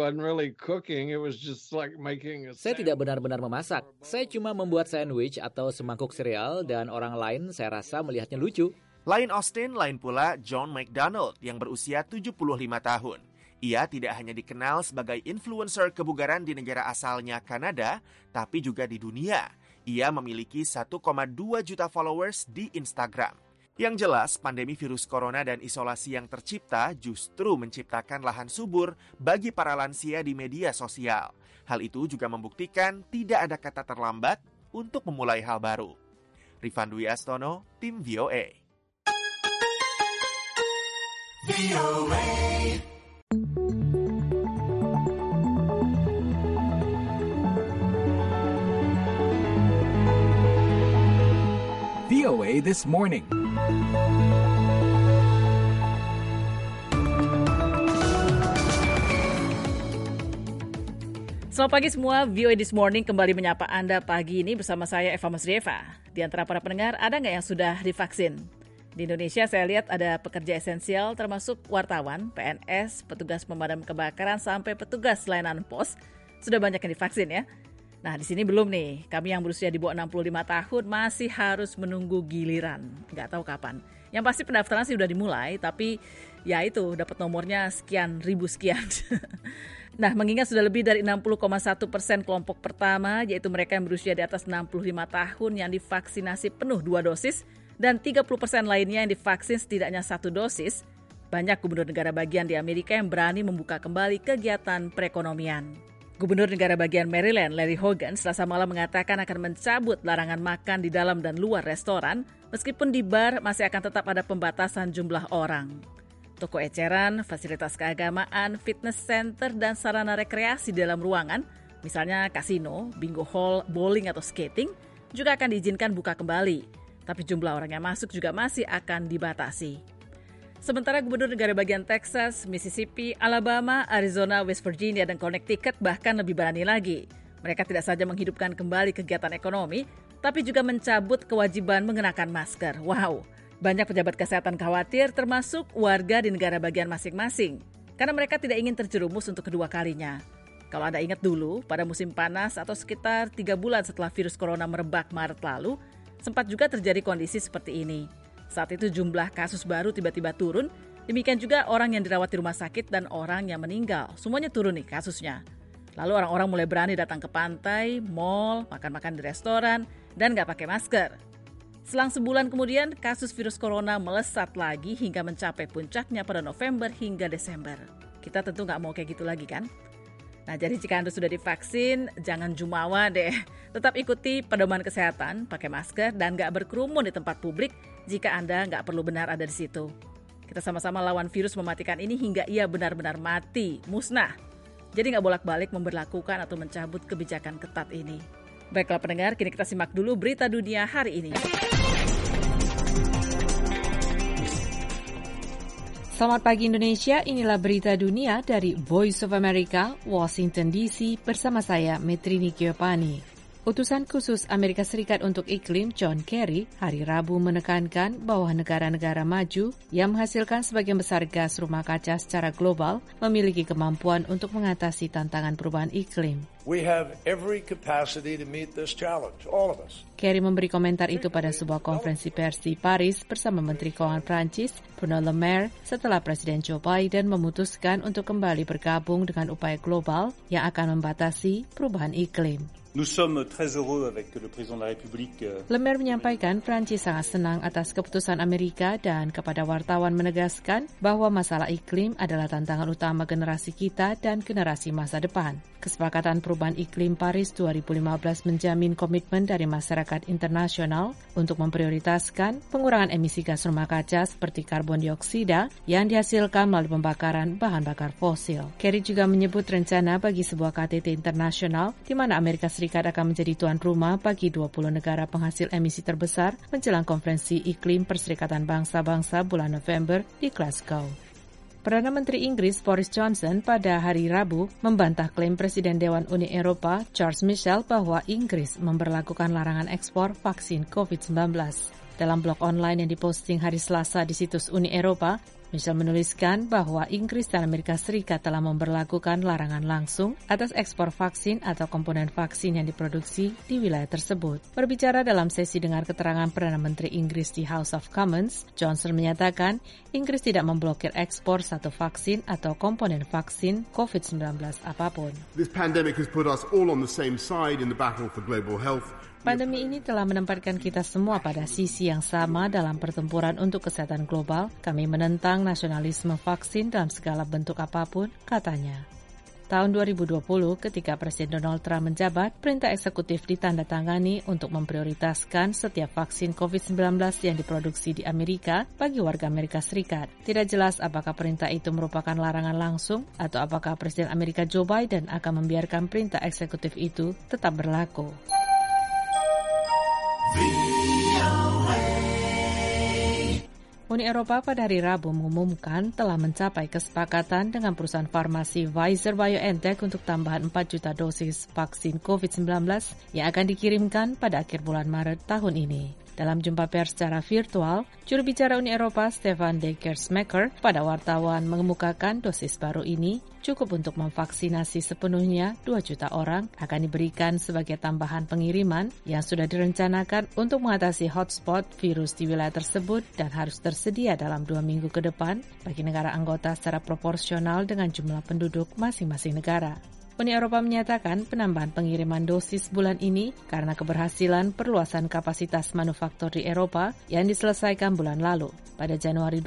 saya tidak benar-benar memasak. Saya cuma membuat sandwich atau semangkuk sereal dan orang lain saya rasa melihatnya lucu. Lain Austin, lain pula John McDonald yang berusia 75 tahun. Ia tidak hanya dikenal sebagai influencer kebugaran di negara asalnya Kanada, tapi juga di dunia. Ia memiliki 1,2 juta followers di Instagram. Yang jelas, pandemi virus corona dan isolasi yang tercipta justru menciptakan lahan subur bagi para lansia di media sosial. Hal itu juga membuktikan tidak ada kata terlambat untuk memulai hal baru. Rifan Dwi Astono, tim VOA. VOA This Morning. Selamat pagi semua, VOA This Morning kembali menyapa Anda pagi ini bersama saya Eva Masrieva. Di antara para pendengar, ada nggak yang sudah divaksin? Di Indonesia saya lihat ada pekerja esensial termasuk wartawan, PNS, petugas pemadam kebakaran, sampai petugas layanan pos. Sudah banyak yang divaksin ya. Nah di sini belum nih, kami yang berusia di bawah 65 tahun masih harus menunggu giliran. Nggak tahu kapan. Yang pasti pendaftaran sih udah dimulai, tapi ya itu dapat nomornya sekian ribu sekian. Nah, mengingat sudah lebih dari 60,1% kelompok pertama, yaitu mereka yang berusia di atas 65 tahun yang divaksinasi penuh 2 dosis, dan 30% lainnya yang divaksin setidaknya 1 dosis, banyak gubernur negara bagian di Amerika yang berani membuka kembali kegiatan perekonomian. Gubernur negara bagian Maryland, Larry Hogan, Selasa malam mengatakan akan mencabut larangan makan di dalam dan luar restoran, meskipun di bar masih akan tetap ada pembatasan jumlah orang. Toko eceran, fasilitas keagamaan, fitness center, dan sarana rekreasi dalam ruangan, misalnya kasino, bingo hall, bowling, atau skating, juga akan diizinkan buka kembali. Tapi jumlah orang yang masuk juga masih akan dibatasi. Sementara gubernur negara bagian Texas, Mississippi, Alabama, Arizona, West Virginia, dan Connecticut bahkan lebih berani lagi. Mereka tidak saja menghidupkan kembali kegiatan ekonomi, tapi juga mencabut kewajiban mengenakan masker. Wow! Banyak pejabat kesehatan khawatir termasuk warga di negara bagian masing-masing karena mereka tidak ingin terjerumus untuk kedua kalinya. Kalau Anda ingat dulu, pada musim panas atau sekitar 3 bulan setelah virus corona merebak Maret lalu, sempat juga terjadi kondisi seperti ini. Saat itu jumlah kasus baru tiba-tiba turun, demikian juga orang yang dirawat di rumah sakit dan orang yang meninggal. Semuanya turun nih kasusnya. Lalu orang-orang mulai berani datang ke pantai, mall, makan-makan di restoran, dan nggak pakai masker. Selang sebulan kemudian, kasus virus corona melesat lagi hingga mencapai puncaknya pada November hingga Desember. Kita tentu nggak mau kayak gitu lagi kan? Nah, jadi jika Anda sudah divaksin, jangan jumawa deh. Tetap ikuti pedoman kesehatan, pakai masker, dan nggak berkerumun di tempat publik jika Anda nggak perlu benar ada di situ. Kita sama-sama lawan virus mematikan ini hingga ia benar-benar mati, musnah. Jadi nggak bolak-balik memberlakukan atau mencabut kebijakan ketat ini. Baiklah pendengar, kini kita simak dulu berita dunia hari ini. Selamat pagi Indonesia, inilah berita dunia dari Voice of America, Washington DC, bersama saya Metrini Giovanni. Utusan khusus Amerika Serikat untuk Iklim John Kerry hari Rabu menekankan bahwa negara-negara maju yang menghasilkan sebagian besar gas rumah kaca secara global memiliki kemampuan untuk mengatasi tantangan perubahan iklim. We have every capacity to meet this challenge, all of us. Kerry memberi komentar itu pada sebuah konferensi pers di Paris bersama Menteri Keuangan Prancis, Bruno Le Maire, setelah Presiden Joe Biden memutuskan untuk kembali bergabung dengan upaya global yang akan membatasi perubahan iklim. Nous sommes très heureux avec le président de la République. Le Maire menyampaikan Prancis sangat senang atas keputusan Amerika dan kepada wartawan menegaskan bahwa masalah iklim adalah tantangan utama generasi kita dan generasi masa depan. Kesepakatan perubahan iklim Paris 2015 menjamin komitmen dari masyarakat internasional untuk memprioritaskan pengurangan emisi gas rumah kaca seperti karbon dioksida yang dihasilkan melalui pembakaran bahan bakar fosil. Kerry juga menyebut rencana bagi sebuah KTT internasional di mana Amerika Serikat akan menjadi tuan rumah bagi 20 negara penghasil emisi terbesar menjelang konferensi iklim Perserikatan Bangsa-Bangsa bulan November di Glasgow. Perdana Menteri Inggris Boris Johnson pada hari Rabu membantah klaim Presiden Dewan Uni Eropa Charles Michel bahwa Inggris memberlakukan larangan ekspor vaksin COVID-19. Dalam blog online yang diposting hari Selasa di situs Uni Eropa, Michel menuliskan bahwa Inggris dan Amerika Serikat telah memberlakukan larangan langsung atas ekspor vaksin atau komponen vaksin yang diproduksi di wilayah tersebut. Berbicara dalam sesi dengar keterangan Perdana Menteri Inggris di House of Commons, Johnson menyatakan Inggris tidak memblokir ekspor satu vaksin atau komponen vaksin COVID-19 apapun. This pandemic has put us all on the same side in the battle for global health. Pandemi ini telah menempatkan kita semua pada sisi yang sama dalam pertempuran untuk kesehatan global. Kami menentang nasionalisme vaksin dalam segala bentuk apapun, katanya. Tahun 2020, ketika Presiden Donald Trump menjabat, perintah eksekutif ditandatangani untuk memprioritaskan setiap vaksin COVID-19 yang diproduksi di Amerika bagi warga Amerika Serikat. Tidak jelas apakah perintah itu merupakan larangan langsung atau apakah Presiden Amerika Joe Biden akan membiarkan perintah eksekutif itu tetap berlaku. Uni Eropa pada hari Rabu mengumumkan telah mencapai kesepakatan dengan perusahaan farmasi Pfizer-BioNTech untuk tambahan 4 juta dosis vaksin COVID-19 yang akan dikirimkan pada akhir bulan Maret tahun ini. Dalam jumpa pers secara virtual, juru bicara Uni Eropa Stefan de Keersmaeker pada wartawan mengemukakan dosis baru ini cukup untuk memvaksinasi sepenuhnya 2 juta orang akan diberikan sebagai tambahan pengiriman yang sudah direncanakan untuk mengatasi hotspot virus di wilayah tersebut dan harus tersedia dalam 2 minggu ke depan bagi negara anggota secara proporsional dengan jumlah penduduk masing-masing negara. Uni Eropa menyatakan penambahan pengiriman dosis bulan ini karena keberhasilan perluasan kapasitas manufaktur di Eropa yang diselesaikan bulan lalu. Pada Januari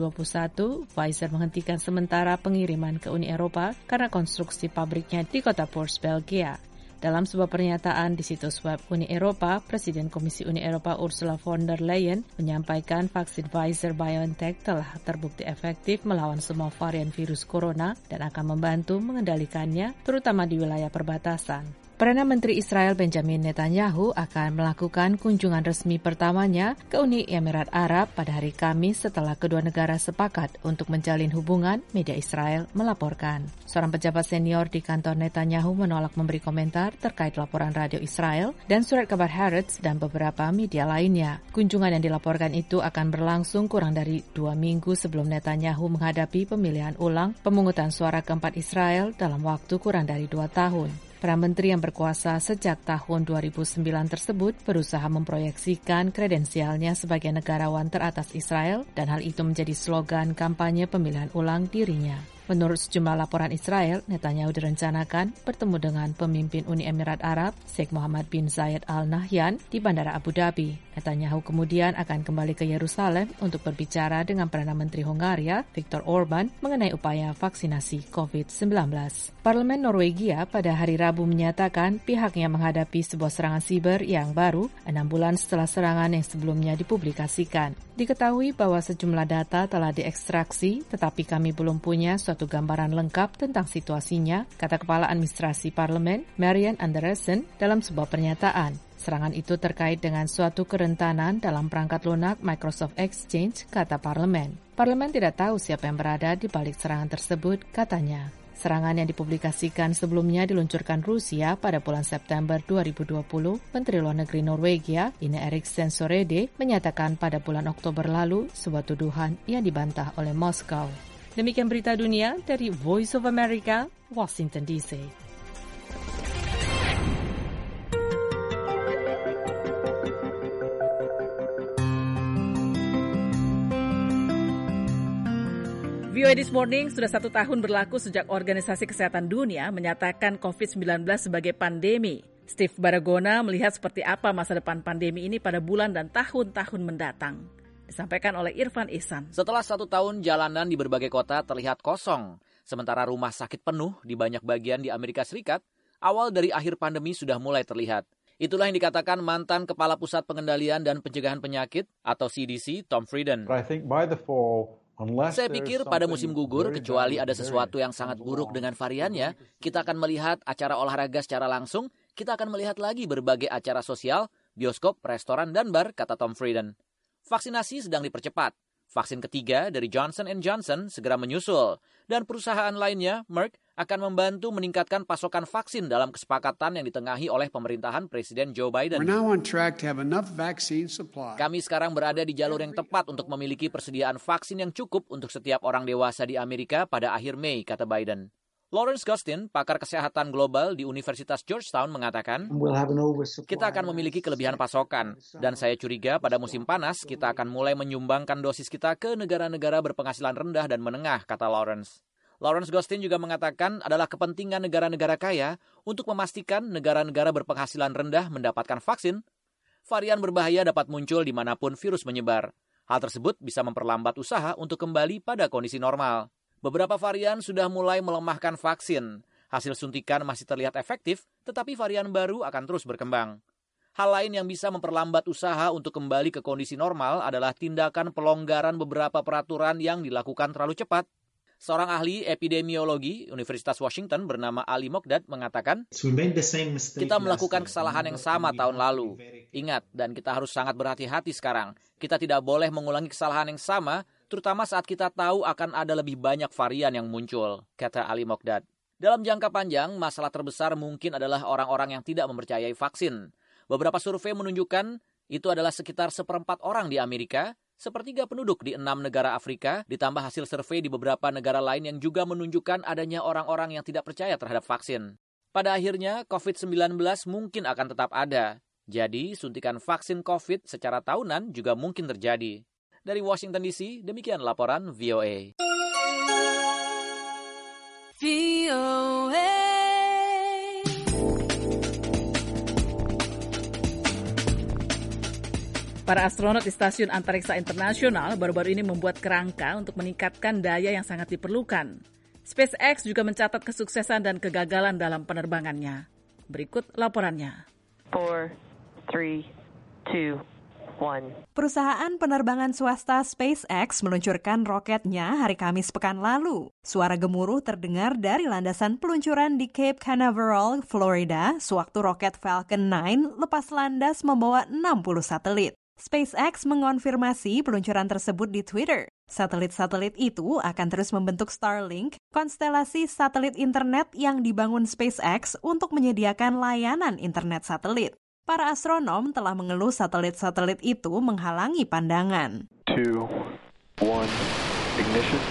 2021, Pfizer menghentikan sementara pengiriman ke Uni Eropa karena konstruksi pabriknya di kota Puurs, Belgia. Dalam sebuah pernyataan di situs web Uni Eropa, Presiden Komisi Uni Eropa Ursula von der Leyen menyampaikan vaksin Pfizer-BioNTech telah terbukti efektif melawan semua varian virus corona dan akan membantu mengendalikannya, terutama di wilayah perbatasan. Perdana Menteri Israel Benjamin Netanyahu akan melakukan kunjungan resmi pertamanya ke Uni Emirat Arab pada hari Kamis setelah kedua negara sepakat untuk menjalin hubungan, media Israel melaporkan. Seorang pejabat senior di kantor Netanyahu menolak memberi komentar terkait laporan radio Israel dan surat kabar Haaretz dan beberapa media lainnya. Kunjungan yang dilaporkan itu akan berlangsung kurang dari 2 minggu sebelum Netanyahu menghadapi pemilihan ulang pemungutan suara keempat Israel dalam waktu kurang dari 2 tahun. Para menteri yang berkuasa sejak tahun 2009 tersebut berusaha memproyeksikan kredensialnya sebagai negarawan teratas Israel dan hal itu menjadi slogan kampanye pemilihan ulang dirinya. Menurut sejumlah laporan Israel, Netanyahu direncanakan bertemu dengan pemimpin Uni Emirat Arab, Sheikh Mohammed bin Zayed Al Nahyan, di Bandara Abu Dhabi. Netanyahu kemudian akan kembali ke Yerusalem untuk berbicara dengan Perdana Menteri Hongaria, Viktor Orban, mengenai upaya vaksinasi COVID-19. Parlemen Norwegia pada hari Rabu menyatakan pihaknya menghadapi sebuah serangan siber yang baru 6 bulan setelah serangan yang sebelumnya dipublikasikan. Diketahui bahwa sejumlah data telah diekstraksi, tetapi kami belum punya suatu gambaran lengkap tentang situasinya, kata Kepala Administrasi Parlemen, Marian Andersen, dalam sebuah pernyataan. Serangan itu terkait dengan suatu kerentanan dalam perangkat lunak Microsoft Exchange, kata Parlemen. Parlemen tidak tahu siapa yang berada di balik serangan tersebut, katanya. Serangan yang dipublikasikan sebelumnya diluncurkan Rusia pada bulan September 2020. Menteri Luar Negeri Norwegia, Ine Eriksen Søreide, menyatakan pada bulan Oktober lalu sebuah tuduhan yang dibantah oleh Moskow. Demikian berita dunia dari Voice of America, Washington DC. VOA This Morning sudah 1 tahun berlaku sejak Organisasi Kesehatan Dunia menyatakan COVID-19 sebagai pandemi. Steve Baragona melihat seperti apa masa depan pandemi ini pada bulan dan tahun-tahun mendatang. Disampaikan oleh Irfan Ihsan. Setelah 1 tahun, jalanan di berbagai kota terlihat kosong. Sementara rumah sakit penuh di banyak bagian di Amerika Serikat, awal dari akhir pandemi sudah mulai terlihat. Itulah yang dikatakan mantan Kepala Pusat Pengendalian dan Pencegahan Penyakit atau CDC, Tom Frieden. Saya pikir pada musim gugur, kecuali ada sesuatu yang sangat buruk dengan variannya, kita akan melihat acara olahraga secara langsung, kita akan melihat lagi berbagai acara sosial, bioskop, restoran, dan bar, kata Tom Frieden. Vaksinasi sedang dipercepat. Vaksin ketiga dari Johnson & Johnson segera menyusul, dan perusahaan lainnya, Merck, akan membantu meningkatkan pasokan vaksin dalam kesepakatan yang ditengahi oleh pemerintahan Presiden Joe Biden. Kami sekarang berada di jalur yang tepat untuk memiliki persediaan vaksin yang cukup untuk setiap orang dewasa di Amerika pada akhir Mei, kata Biden. Lawrence Gostin, pakar kesehatan global di Universitas Georgetown, mengatakan, kita akan memiliki kelebihan pasokan, dan saya curiga pada musim panas kita akan mulai menyumbangkan dosis kita ke negara-negara berpenghasilan rendah dan menengah, kata Lawrence. Lawrence Gostin juga mengatakan adalah kepentingan negara-negara kaya untuk memastikan negara-negara berpenghasilan rendah mendapatkan vaksin. Varian berbahaya dapat muncul dimanapun virus menyebar. Hal tersebut bisa memperlambat usaha untuk kembali pada kondisi normal. Beberapa varian sudah mulai melemahkan vaksin. Hasil suntikan masih terlihat efektif, tetapi varian baru akan terus berkembang. Hal lain yang bisa memperlambat usaha untuk kembali ke kondisi normal adalah tindakan pelonggaran beberapa peraturan yang dilakukan terlalu cepat. Seorang ahli epidemiologi Universitas Washington bernama Ali Mokdad mengatakan, kita melakukan kesalahan yang sama tahun lalu. Ingat, dan kita harus sangat berhati-hati sekarang. Kita tidak boleh mengulangi kesalahan yang sama, terutama saat kita tahu akan ada lebih banyak varian yang muncul, kata Ali Mokdad. Dalam jangka panjang, masalah terbesar mungkin adalah orang-orang yang tidak mempercayai vaksin. Beberapa survei menunjukkan itu adalah sekitar 1/4 orang di Amerika, 1/3 penduduk di 6 negara Afrika, ditambah hasil survei di beberapa negara lain yang juga menunjukkan adanya orang-orang yang tidak percaya terhadap vaksin. Pada akhirnya, COVID-19 mungkin akan tetap ada. Jadi, suntikan vaksin COVID secara tahunan juga mungkin terjadi. Dari Washington DC, demikian laporan VOA. Para astronot di Stasiun Antariksa Internasional baru-baru ini membuat kerangka untuk meningkatkan daya yang sangat diperlukan. SpaceX juga mencatat kesuksesan dan kegagalan dalam penerbangannya. Berikut laporannya. 4, 3, 2, 1. Perusahaan penerbangan swasta SpaceX meluncurkan roketnya hari Kamis pekan lalu. Suara gemuruh terdengar dari landasan peluncuran di Cape Canaveral, Florida, sewaktu roket Falcon 9 lepas landas membawa 60 satelit. SpaceX mengonfirmasi peluncuran tersebut di Twitter. Satelit-satelit itu akan terus membentuk Starlink, konstelasi satelit internet yang dibangun SpaceX untuk menyediakan layanan internet satelit. Para astronom telah mengeluh satelit-satelit itu menghalangi pandangan. 2, 1, ignition.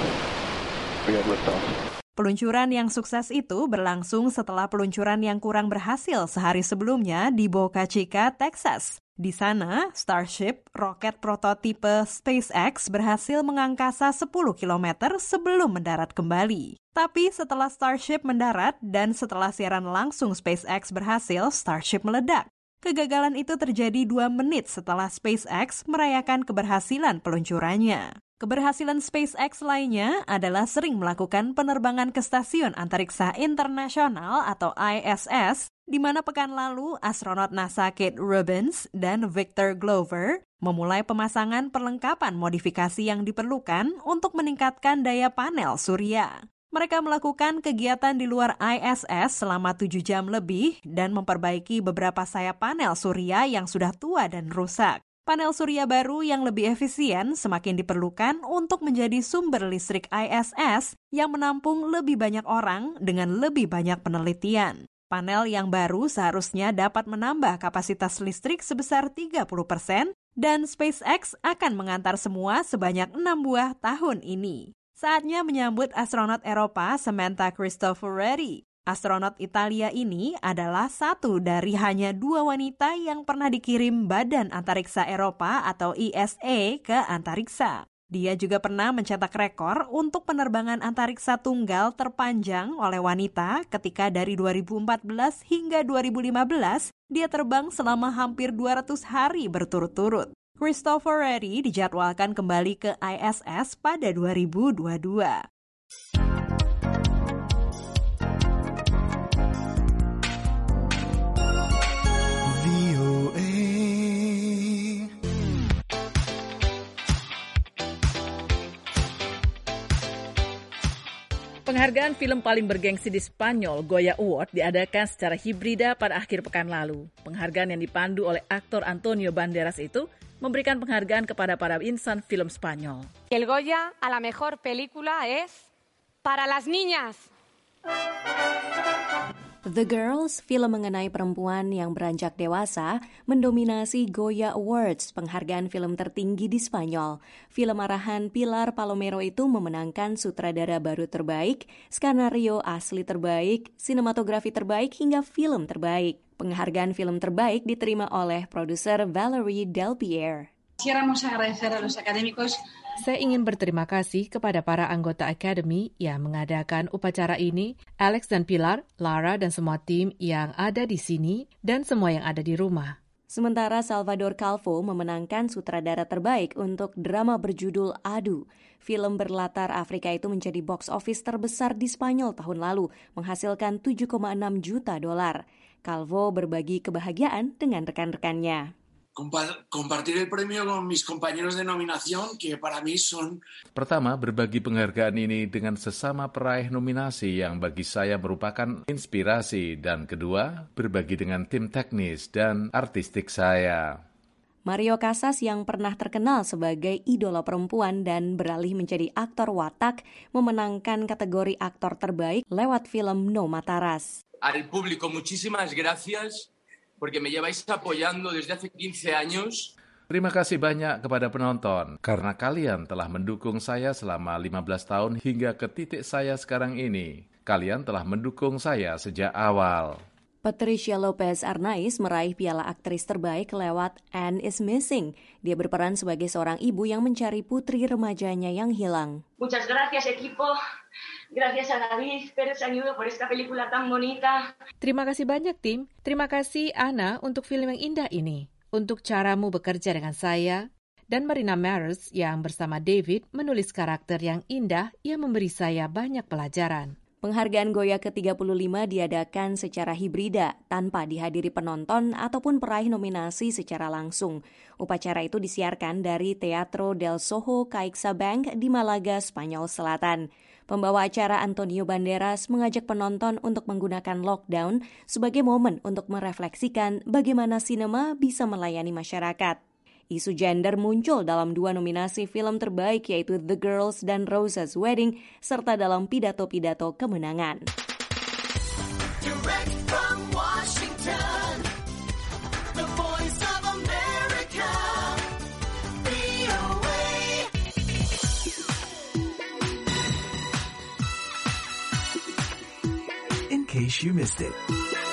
We have liftoff. Peluncuran yang sukses itu berlangsung setelah peluncuran yang kurang berhasil sehari sebelumnya di Boca Chica, Texas. Di sana, Starship, roket prototipe SpaceX, berhasil mengangkasa 10 km sebelum mendarat kembali. Tapi setelah Starship mendarat dan setelah siaran langsung SpaceX berhasil, Starship meledak. Kegagalan itu terjadi 2 menit setelah SpaceX merayakan keberhasilan peluncurannya. Keberhasilan SpaceX lainnya adalah sering melakukan penerbangan ke Stasiun Antariksa Internasional atau ISS, di mana pekan lalu astronot NASA Kate Rubins dan Victor Glover memulai pemasangan perlengkapan modifikasi yang diperlukan untuk meningkatkan daya panel surya. Mereka melakukan kegiatan di luar ISS selama 7 jam lebih dan memperbaiki beberapa sayap panel surya yang sudah tua dan rusak. Panel surya baru yang lebih efisien semakin diperlukan untuk menjadi sumber listrik ISS yang menampung lebih banyak orang dengan lebih banyak penelitian. Panel yang baru seharusnya dapat menambah kapasitas listrik sebesar 30% dan SpaceX akan mengantar semua sebanyak 6 buah tahun ini. Saatnya menyambut astronot Eropa Samantha Cristoforetti. Astronot Italia ini adalah satu dari hanya 2 wanita yang pernah dikirim Badan Antariksa Eropa atau ESA ke antariksa. Dia juga pernah mencetak rekor untuk penerbangan antariksa tunggal terpanjang oleh wanita ketika dari 2014 hingga 2015 dia terbang selama hampir 200 hari berturut-turut. Cristoforetti dijadwalkan kembali ke ISS pada 2022. Penghargaan film paling bergengsi di Spanyol, Goya Award, diadakan secara hibrida pada akhir pekan lalu. Penghargaan yang dipandu oleh aktor Antonio Banderas itu memberikan penghargaan kepada para insan film Spanyol. El Goya a la mejor película es para las niñas. The Girls, film mengenai perempuan yang beranjak dewasa, mendominasi Goya Awards, penghargaan film tertinggi di Spanyol. Film arahan Pilar Palomero itu memenangkan sutradara baru terbaik, skenario asli terbaik, sinematografi terbaik, hingga film terbaik. Penghargaan film terbaik diterima oleh produser Valerie Delpierre. Quisiéramos agradecer a los académicos Saya ingin berterima kasih kepada para anggota Academy yang mengadakan upacara ini, Alex dan Pilar, Lara dan semua tim yang ada di sini, dan semua yang ada di rumah. Sementara Salvador Calvo memenangkan sutradara terbaik untuk drama berjudul Adu. Film berlatar Afrika itu menjadi box office terbesar di Spanyol tahun lalu, menghasilkan $7,6 juta. Calvo berbagi kebahagiaan dengan rekan-rekannya. Compartir el premio con mis compañeros de nominación, que para mí son... Pertama, berbagi penghargaan ini dengan sesama peraih nominasi yang bagi saya merupakan inspirasi. Dan kedua, berbagi dengan tim teknis dan artistik saya. Mario Casas yang pernah terkenal sebagai idola perempuan dan beralih menjadi aktor watak, memenangkan kategori aktor terbaik lewat film No Mataras. Al público, muchísimas gracias. Porque me lleváis apoyando desde hace 15 años. Terima kasih banyak kepada penonton, karena kalian telah mendukung saya selama 15 tahun hingga ke titik saya sekarang ini. Kalian telah mendukung saya sejak awal. Patricia Lopez Arnaiz meraih piala aktris terbaik lewat Anne is Missing. Dia berperan sebagai seorang ibu yang mencari putri remajanya yang hilang. Muchas gracias, equipo. Gracias a David Pérez Añudo por esta película tan bonita. Terima kasih banyak, tim. Terima kasih, Ana, untuk film yang indah ini. Untuk caramu bekerja dengan saya. Dan Marina Maris yang bersama David menulis karakter yang indah yang memberi saya banyak pelajaran. Penghargaan Goya ke-35 diadakan secara hibrida, tanpa dihadiri penonton ataupun peraih nominasi secara langsung. Upacara itu disiarkan dari Teatro del Soho CaixaBank di Malaga, Spanyol Selatan. Pembawa acara Antonio Banderas mengajak penonton untuk menggunakan lockdown sebagai momen untuk merefleksikan bagaimana sinema bisa melayani masyarakat. Isu gender muncul dalam 2 nominasi film terbaik yaitu The Girls dan Rosa's Wedding serta dalam pidato-pidato kemenangan. Direct from Washington, the voice of America, VOA. In case you missed it.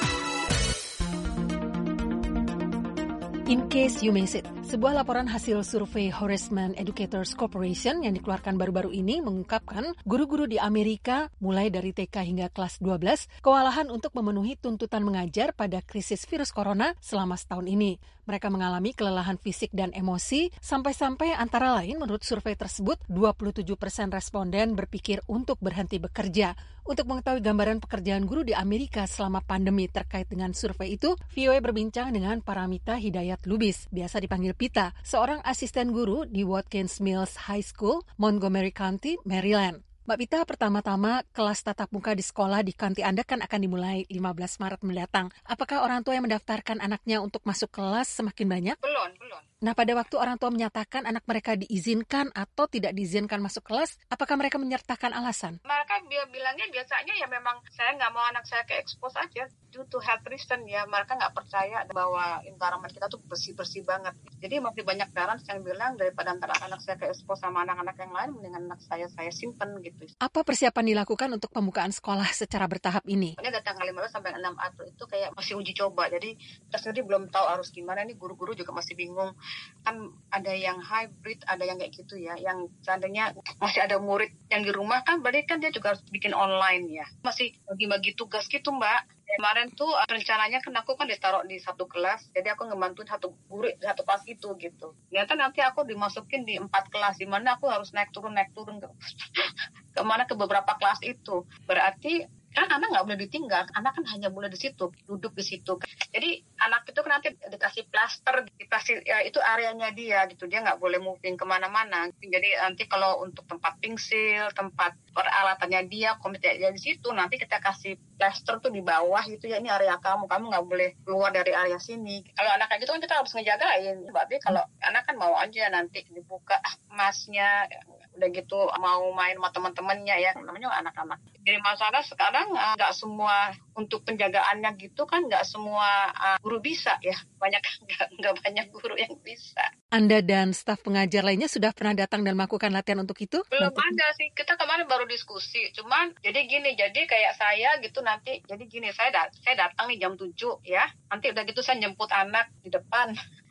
In case you missed it, sebuah laporan hasil survei Harassment Educators Corporation yang dikeluarkan baru-baru ini mengungkapkan guru-guru di Amerika mulai dari TK hingga kelas 12 kewalahan untuk memenuhi tuntutan mengajar pada krisis virus corona selama setahun ini. Mereka mengalami kelelahan fisik dan emosi, sampai-sampai antara lain menurut survei tersebut 27% responden berpikir untuk berhenti bekerja. Untuk mengetahui gambaran pekerjaan guru di Amerika selama pandemi terkait dengan survei itu, VOA berbincang dengan Paramita Hidayat Lubis, biasa dipanggil Pita, seorang asisten guru di Watkins Mills High School, Montgomery County, Maryland. Mbak Pita, pertama-tama kelas tatap muka di sekolah di county Anda kan akan dimulai 15 Maret mendatang. Apakah orang tua yang mendaftarkan anaknya untuk masuk kelas semakin banyak? Belum. Nah, pada waktu orang tua menyatakan anak mereka diizinkan atau tidak diizinkan masuk kelas, apakah mereka menyertakan alasan? Mereka bilangnya biasanya ya memang saya nggak mau anak saya ke-expose aja. Due to health reason ya, mereka nggak percaya bahwa environment kita tuh bersih-bersih banget. Jadi masih banyak parents yang bilang daripada antara anak saya ke-expose sama anak-anak yang lain, mendingan anak saya simpen gitu. Apa persiapan dilakukan untuk pembukaan sekolah secara bertahap ini? Ini dari tanggal 15 sampai 6 April itu kayak masih uji coba. Jadi kita sendiri belum tahu harus gimana. Ini guru-guru juga masih bingung. Kan ada yang hybrid, ada yang kayak gitu ya. Yang seandainya masih ada murid yang di rumah kan berarti kan dia juga harus bikin online ya. Masih bagi-bagi tugas gitu, Mbak. Kemarin tuh rencananya kan aku kan ditaruh di satu kelas, jadi aku ngebantuin satu guru di satu kelas itu gitu. Ternyata nanti aku dimasukin di 4 kelas, di mana aku harus naik turun kemana ke beberapa kelas itu. Berarti kan anak nggak boleh ditinggal, anak kan hanya boleh di situ, duduk di situ. Jadi anak itu kan nanti dikasih plaster, dikasih ya itu areanya dia gitu, dia nggak boleh moving kemana-mana. Jadi nanti kalau untuk tempat pensil, tempat peralatannya dia, komite dia di situ, nanti kita kasih plaster tuh di bawah gitu ya, ini area kamu nggak boleh keluar dari area sini. Kalau anak kayak gitu kan kita harus ngejagain. Berarti kalau anak kan mau aja nanti dibuka emasnya, udah gitu mau main sama teman-temannya ya, namanya anak-anak. Jadi masalah sekarang nggak semua untuk penjagaannya gitu kan, nggak semua guru bisa ya, nggak banyak guru yang bisa. Anda dan staf pengajar lainnya sudah pernah datang dan melakukan latihan untuk itu? Belum ada sih, kita kemarin baru diskusi. Cuman jadi kayak saya gitu nanti, jadi gini saya datang nih jam 7 ya, nanti udah gitu saya jemput anak di depan.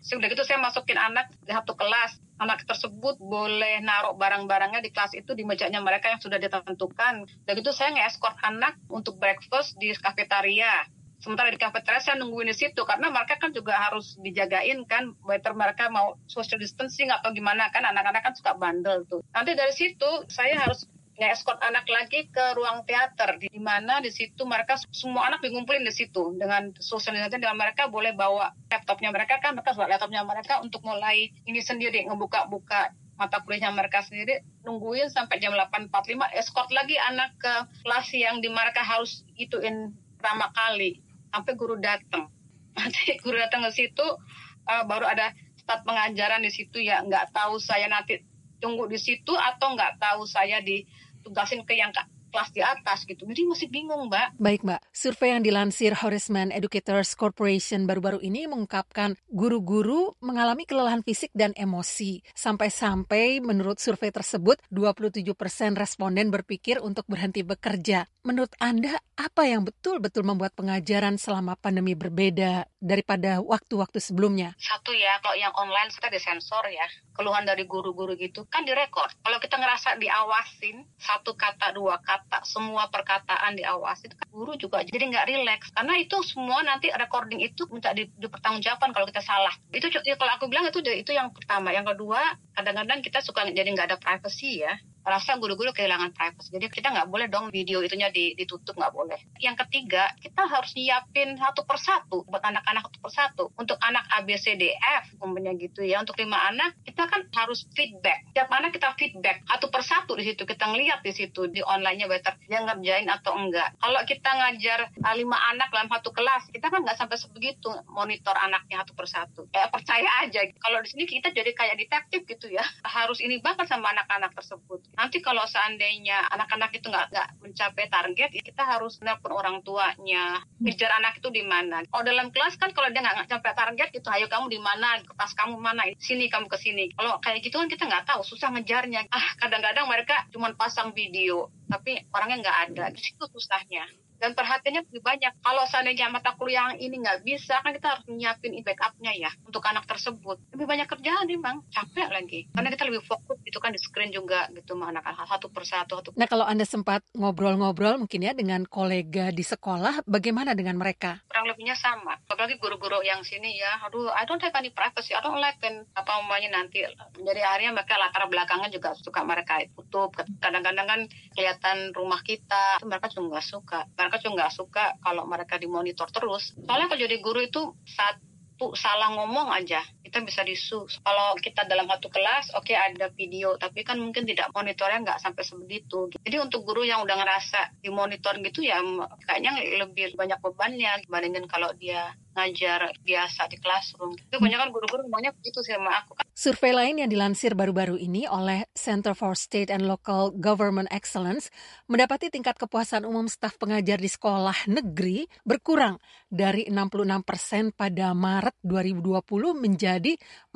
Sudah gitu saya masukin anak di satu kelas. Anak tersebut boleh naruh barang-barangnya di kelas itu di mejanya mereka yang sudah ditentukan. Dan gitu saya nge-escort anak untuk breakfast di kafetaria. Sementara di kafetaria saya nungguin di situ karena mereka kan juga harus dijagain kan, whether mereka mau social distancing atau gimana kan, anak-anak kan suka bandel tuh. Nanti dari situ saya harus nge-escort anak lagi ke ruang teater di mana di situ mereka semua anak dikumpulin di situ dengan social distancing, dengan mereka boleh bawa laptopnya mereka kan, mereka bawa laptopnya mereka untuk mulai ini sendiri ngebuka-buka mata kuliahnya mereka sendiri, nungguin sampai jam 8.45, escort lagi anak ke kelas yang di mereka harus ituin pertama kali sampai guru datang. Nanti guru datang ke situ baru ada start pengajaran di situ ya, nggak tahu saya nanti tunggu di situ atau nggak tahu saya ditugasin ke yang kelas di atas gitu. Jadi masih bingung, Mbak. Baik, Mbak. Survei yang dilansir Horaceman Educators Corporation baru-baru ini mengungkapkan guru-guru mengalami kelelahan fisik dan emosi. Sampai-sampai menurut survei tersebut, 27% responden berpikir untuk berhenti bekerja. Menurut Anda, apa yang betul-betul membuat pengajaran selama pandemi berbeda daripada waktu-waktu sebelumnya? Satu ya, kalau yang online kita disensor ya. Keluhan dari guru-guru gitu kan direkod. Kalau kita ngerasa diawasin, satu kata, dua kata, semua perkataan diawasin, kan guru juga jadi nggak rileks. Karena itu semua nanti recording itu minta dipertanggungjawabkan kalau kita salah. Itu kalau aku bilang itu yang pertama. Yang kedua, kadang-kadang kita suka jadi nggak ada privacy ya. Rasa guru-guru kehilangan privacy. Jadi kita nggak boleh dong video itunya ditutup, nggak boleh. Yang ketiga, kita harus nyiapin satu persatu buat anak-anak satu persatu. Untuk anak A, B, C, D, F, umpamanya gitu ya. Untuk 5 anak, kita kan harus feedback. Tiap anak kita feedback satu persatu di situ. Kita ngeliat di situ di online-nya better dia ngerjain atau enggak. Kalau kita ngajar 5 anak dalam satu kelas, kita kan nggak sampai sebegitu monitor anaknya satu persatu. Percaya aja. Kalau di sini kita jadi kayak detektif gitu ya. Harus ini banget sama anak-anak tersebut. Nanti kalau seandainya anak-anak itu nggak mencapai target, kita harus nelpon orang tuanya, ngejar anak itu di mana. Kalau dalam kelas kan kalau dia nggak capai target, gitu, ayo kamu di mana, kelas kamu mana, sini kamu ke sini. Kalau kayak gitu kan kita nggak tahu, susah ngejarnya. Kadang-kadang mereka cuma pasang video, tapi orangnya nggak ada. Di situ susahnya. Dan perhatiannya lebih banyak. Kalau seandainya mata kuliah yang ini nggak bisa, kan kita harus menyiapin backup-nya ya untuk anak tersebut. Lebih banyak kerjaan memang, capek lagi. Karena kita lebih fokus gitu kan di screen juga gitu sama anak-anak satu persatu. Nah, kalau Anda sempat ngobrol-ngobrol mungkin ya dengan kolega di sekolah, bagaimana dengan mereka? Kurang lebihnya sama. Apalagi guru-guru yang sini ya, aduh, I don't have any privacy, I don't like apa umpamanya nanti. Jadi akhirnya mereka latar belakangnya juga suka mereka tutup. Kadang-kadang kan kelihatan rumah kita, mereka juga nggak suka. Mereka juga nggak suka kalau mereka dimonitor terus. Soalnya kalau jadi guru itu satu salah ngomong aja, kita bisa disu. Kalau kita dalam satu kelas, oke, ada video, tapi kan mungkin tidak monitornya nggak sampai sebegitu. Jadi untuk guru yang udah ngerasa dimonitor gitu ya, kayaknya lebih banyak bebannya dibandingin kalau dia ngajar biasa di classroom. Itu banyak kan guru-guru ngomongnya begitu sih sama aku kan. Survei lain yang dilansir baru-baru ini oleh Center for State and Local Government Excellence mendapati tingkat kepuasan umum staf pengajar di sekolah negeri berkurang dari 66% pada Maret 2020 menjadi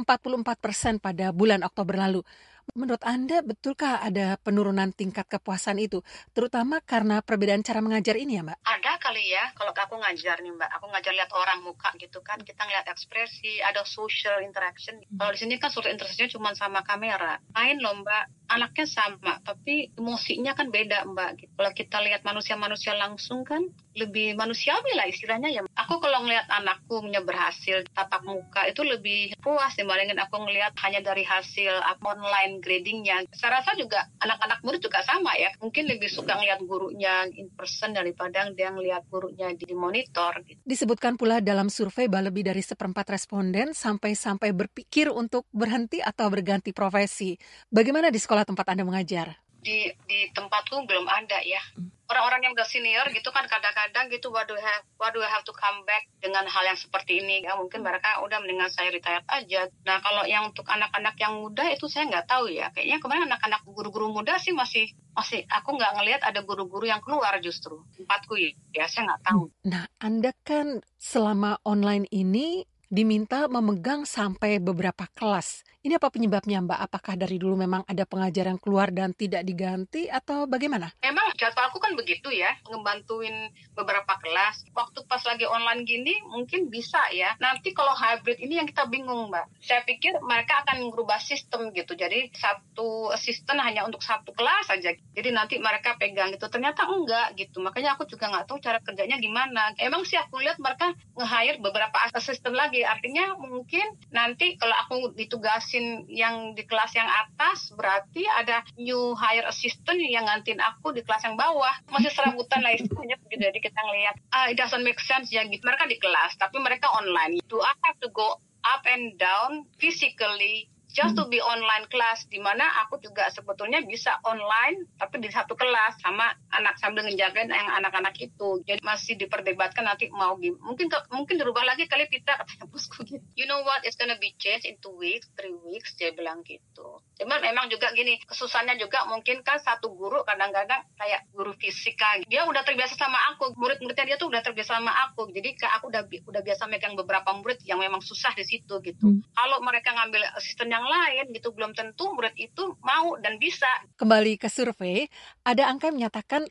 44% pada bulan Oktober lalu. Menurut Anda, betulkah ada penurunan tingkat kepuasan itu? Terutama karena perbedaan cara mengajar ini ya, Mbak? Ada kali ya, kalau aku ngajar nih Mbak. Aku ngajar lihat orang muka gitu kan. Kita ngeliat ekspresi, ada social interaction. Kalau di sini kan social interaction cuma sama kamera. Lain loh Mbak, anaknya sama, tapi emosinya kan beda Mbak. Gitu. Kalau kita lihat manusia-manusia langsung kan, lebih manusiawi lah istilahnya ya. Aku kalau ngeliat anakku berhasil tatap muka itu lebih puas dibandingin aku ngeliat hanya dari hasil online gradingnya. Saya rasa juga anak-anak murid juga sama ya. Mungkin lebih suka ngeliat gurunya in person daripada dia ngeliat gurunya di monitor. Gitu. Disebutkan pula dalam survei bahwa lebih dari 1/4 responden sampai berpikir untuk berhenti atau berganti profesi. Bagaimana di sekolah tempat Anda mengajar? Di tempatku belum ada ya. Orang-orang yang udah senior gitu kan kadang-kadang gitu what do I have to come back dengan hal yang seperti ini ya, mungkin mereka udah mendingan saya retire aja. Nah kalau yang untuk anak-anak yang muda itu saya nggak tahu ya, kayaknya kemarin anak-anak guru-guru muda sih masih aku nggak ngelihat ada guru-guru yang keluar justru tempatku ya saya nggak tahu. Nah Anda kan selama online ini diminta memegang sampai beberapa kelas Ini apa penyebabnya, Mbak? Apakah dari dulu memang ada pengajar yang keluar dan tidak diganti atau bagaimana? Memang jadwalku kan begitu ya, ngebantuin beberapa kelas. Waktu pas lagi online gini mungkin bisa ya. Nanti kalau hybrid ini yang kita bingung, Mbak. Saya pikir mereka akan merubah sistem gitu. Jadi satu asisten hanya untuk satu kelas saja. Jadi nanti mereka pegang gitu. Ternyata enggak gitu. Makanya aku juga nggak tahu cara kerjanya gimana. Emang sih aku lihat mereka nge-hire beberapa asisten lagi. Artinya mungkin nanti kalau aku ditugasin yang di kelas yang atas, berarti ada new hire assistant yang gantiin aku di kelas yang bawah. Masih serabutan lah istilahnya. Jadi kita ngelihat, it doesn't make sense ya gitu. Mereka di kelas, tapi mereka online. Do I have to go up and down physically just to be online class, di mana aku juga sebetulnya bisa online tapi di satu kelas sama anak sambil ngejagain yang anak-anak itu. Jadi masih diperdebatkan nanti mau mungkin dirubah lagi kali kita, katanya bosku gitu. You know what, it's gonna be changed in 2 weeks, 3 weeks, dia bilang gitu. Cuman memang juga gini, kesusahannya juga mungkin kan satu guru kadang-kadang kayak guru fisika, dia udah terbiasa sama aku, murid-muridnya dia tuh udah terbiasa sama aku. Jadi aku udah biasa megang beberapa murid yang memang susah di situ gitu. Kalau mereka ngambil asisten yang lain gitu, belum tentu murid itu mau dan bisa. Kembali ke survei, ada angka yang menyatakan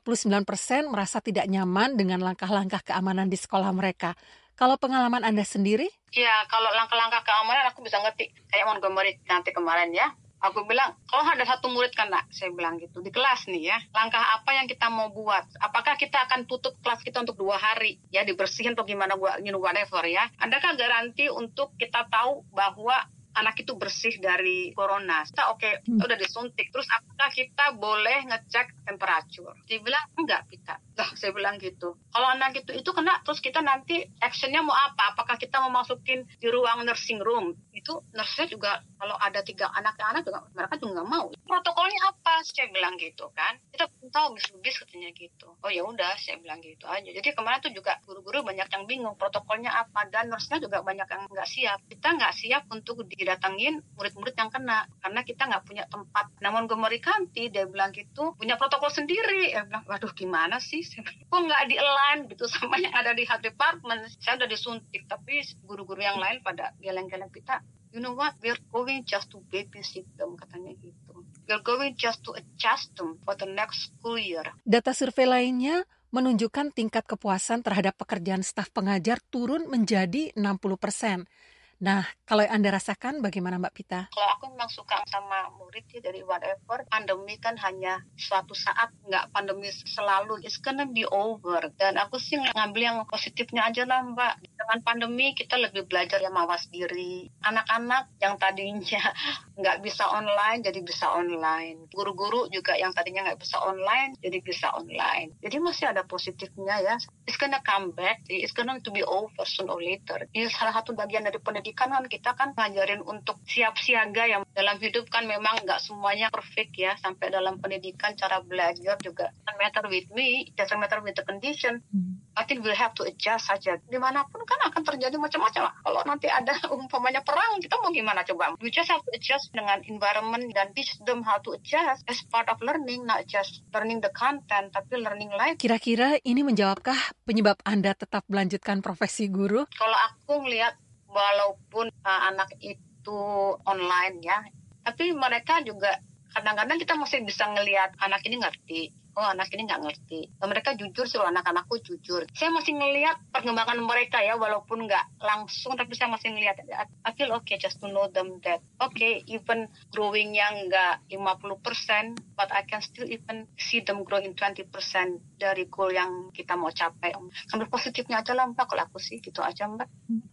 59% merasa tidak nyaman dengan langkah-langkah keamanan di sekolah mereka. Kalau pengalaman Anda sendiri? Ya, kalau langkah-langkah keamanan aku bisa ngerti. Kayak Montgomery nanti kemarin ya. Aku bilang, kalau ada satu murid kan, nak, saya bilang gitu, di kelas nih ya, langkah apa yang kita mau buat? Apakah kita akan tutup kelas kita untuk 2 hari, ya dibersihin atau gimana, whatever ya. Adakah garansi untuk kita tahu bahwa anak itu bersih dari corona? Kita udah disuntik. Terus apakah kita boleh ngecek temperatur? Dia bilang, enggak kita. Lah, saya bilang gitu. Kalau anak itu kena, terus kita nanti actionnya mau apa? Apakah kita mau masukin di ruang nursing room? Itu nurse-nya juga, kalau ada 3 anak-anak juga, mereka juga nggak mau. Protokolnya apa? Saya bilang gitu kan. Kita belum tahu, Miss katanya gitu. Oh ya udah, saya bilang gitu aja. Jadi kemarin tuh juga guru-guru banyak yang bingung protokolnya apa, dan nurse-nya juga banyak yang nggak siap. Kita nggak siap untuk didatangin murid-murid yang kena, karena kita nggak punya tempat. Namun Montgomery County, dia bilang gitu, punya protokol sendiri. Saya bilang, waduh gimana sih? Kok nggak di-align gitu sama yang ada di health department? Saya udah disuntik, tapi guru-guru yang lain pada geleng-geleng kita. You know what? We're going just to babysit them, katanya gitu. We're going just to adjust them for the next school year. Data survei lainnya menunjukkan tingkat kepuasan terhadap pekerjaan staf pengajar turun menjadi 60%. Nah, kalau Anda rasakan bagaimana Mbak Pita? Kalau aku memang suka sama murid ya, dari whatever. Pandemi kan hanya suatu saat, nggak pandemi selalu. It's gonna be over. Dan aku sih ngambil yang positifnya aja lah Mbak. Dengan pandemi kita lebih belajar ya mawas diri. Anak-anak yang tadinya nggak bisa online jadi bisa online. Guru-guru juga yang tadinya nggak bisa online jadi bisa online. Jadi masih ada positifnya ya. It's gonna come back. It's gonna to be over soon or later. Ini salah satu bagian dari pendidikan kan, kita kan ngajarin untuk siap siaga ya. Dalam hidup kan memang nggak semuanya perfect ya. Sampai dalam pendidikan cara belajar juga doesn't matter with me, doesn't matter with the condition. I think we'll have to adjust saja. Dimanapun kan akan terjadi macam-macam. Kalau nanti ada umpamanya perang, kita mau gimana coba? We just have to adjust dengan environment dan teach them how to adjust as part of learning, not just learning the content, tapi learning life. Kira-kira ini menjawabkah penyebab Anda tetap melanjutkan profesi guru? Kalau aku ngelihat, walaupun anak itu online ya, tapi mereka juga kadang-kadang kita masih bisa ngelihat anak ini ngerti. Oh, anak ini nggak ngerti. Mereka jujur sih, anak-anakku jujur. Saya masih ngelihat perkembangan mereka ya, walaupun nggak langsung, tapi saya masih ngelihat. I feel okay just to know them that, okay, even growing-nya nggak 50%, but I can still even see them growing 20% dari goal yang kita mau capai. Ambil positifnya aja lah Mbak, kalau aku sih gitu aja Mbak.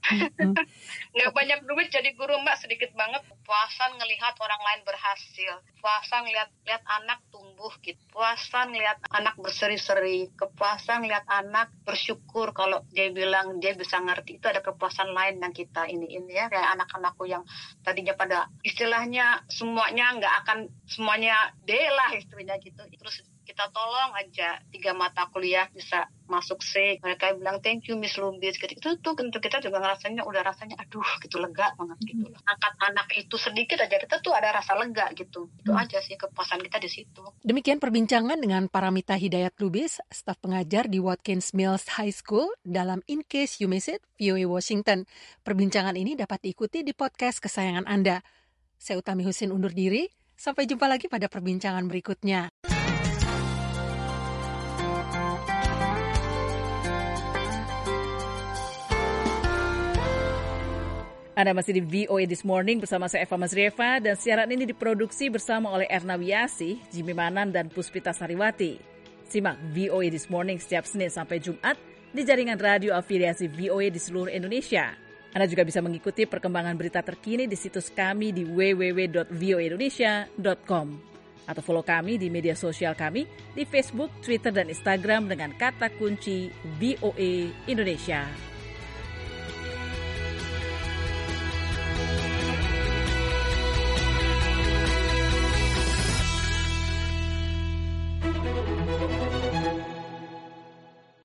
Nggak banyak duit jadi guru Mbak, sedikit banget. Puasan ngelihat orang lain berhasil. Puasan lihat anak tumbuh gitu. Puasan lihat anak berseri-seri, kepuasan lihat anak bersyukur kalau dia bilang dia bisa ngerti. Itu ada kepuasan lain yang kita ini ya, kayak anak-anakku yang tadinya pada istilahnya semuanya nggak akan semuanya D lah istilahnya gitu. Terus kita tolong aja 3 mata kuliah bisa masuk C. Mereka bilang thank you Miss Lubis. Itu tuh untuk kita juga rasanya aduh gitu, lega banget gitu. Angkat anak itu sedikit aja kita tuh ada rasa lega gitu. Itu aja sih kepuasan kita di situ. Demikian perbincangan dengan Paramita Hidayat Lubis, staf pengajar di Watkins Mills High School dalam In Case You Miss It, VOA Washington. Perbincangan ini dapat diikuti di podcast kesayangan Anda. Saya Utami Husin undur diri. Sampai jumpa lagi pada perbincangan berikutnya. Anda masih di VOA This Morning bersama saya Eva Mazrieva dan siaran ini diproduksi bersama oleh Erna Wiyasi, Jimmy Manan, dan Puspita Sariwati. Simak VOA This Morning setiap Senin sampai Jumat di jaringan radio afiliasi VOA di seluruh Indonesia. Anda juga bisa mengikuti perkembangan berita terkini di situs kami di www.voaindonesia.com atau follow kami di media sosial kami di Facebook, Twitter, dan Instagram dengan kata kunci VOA Indonesia.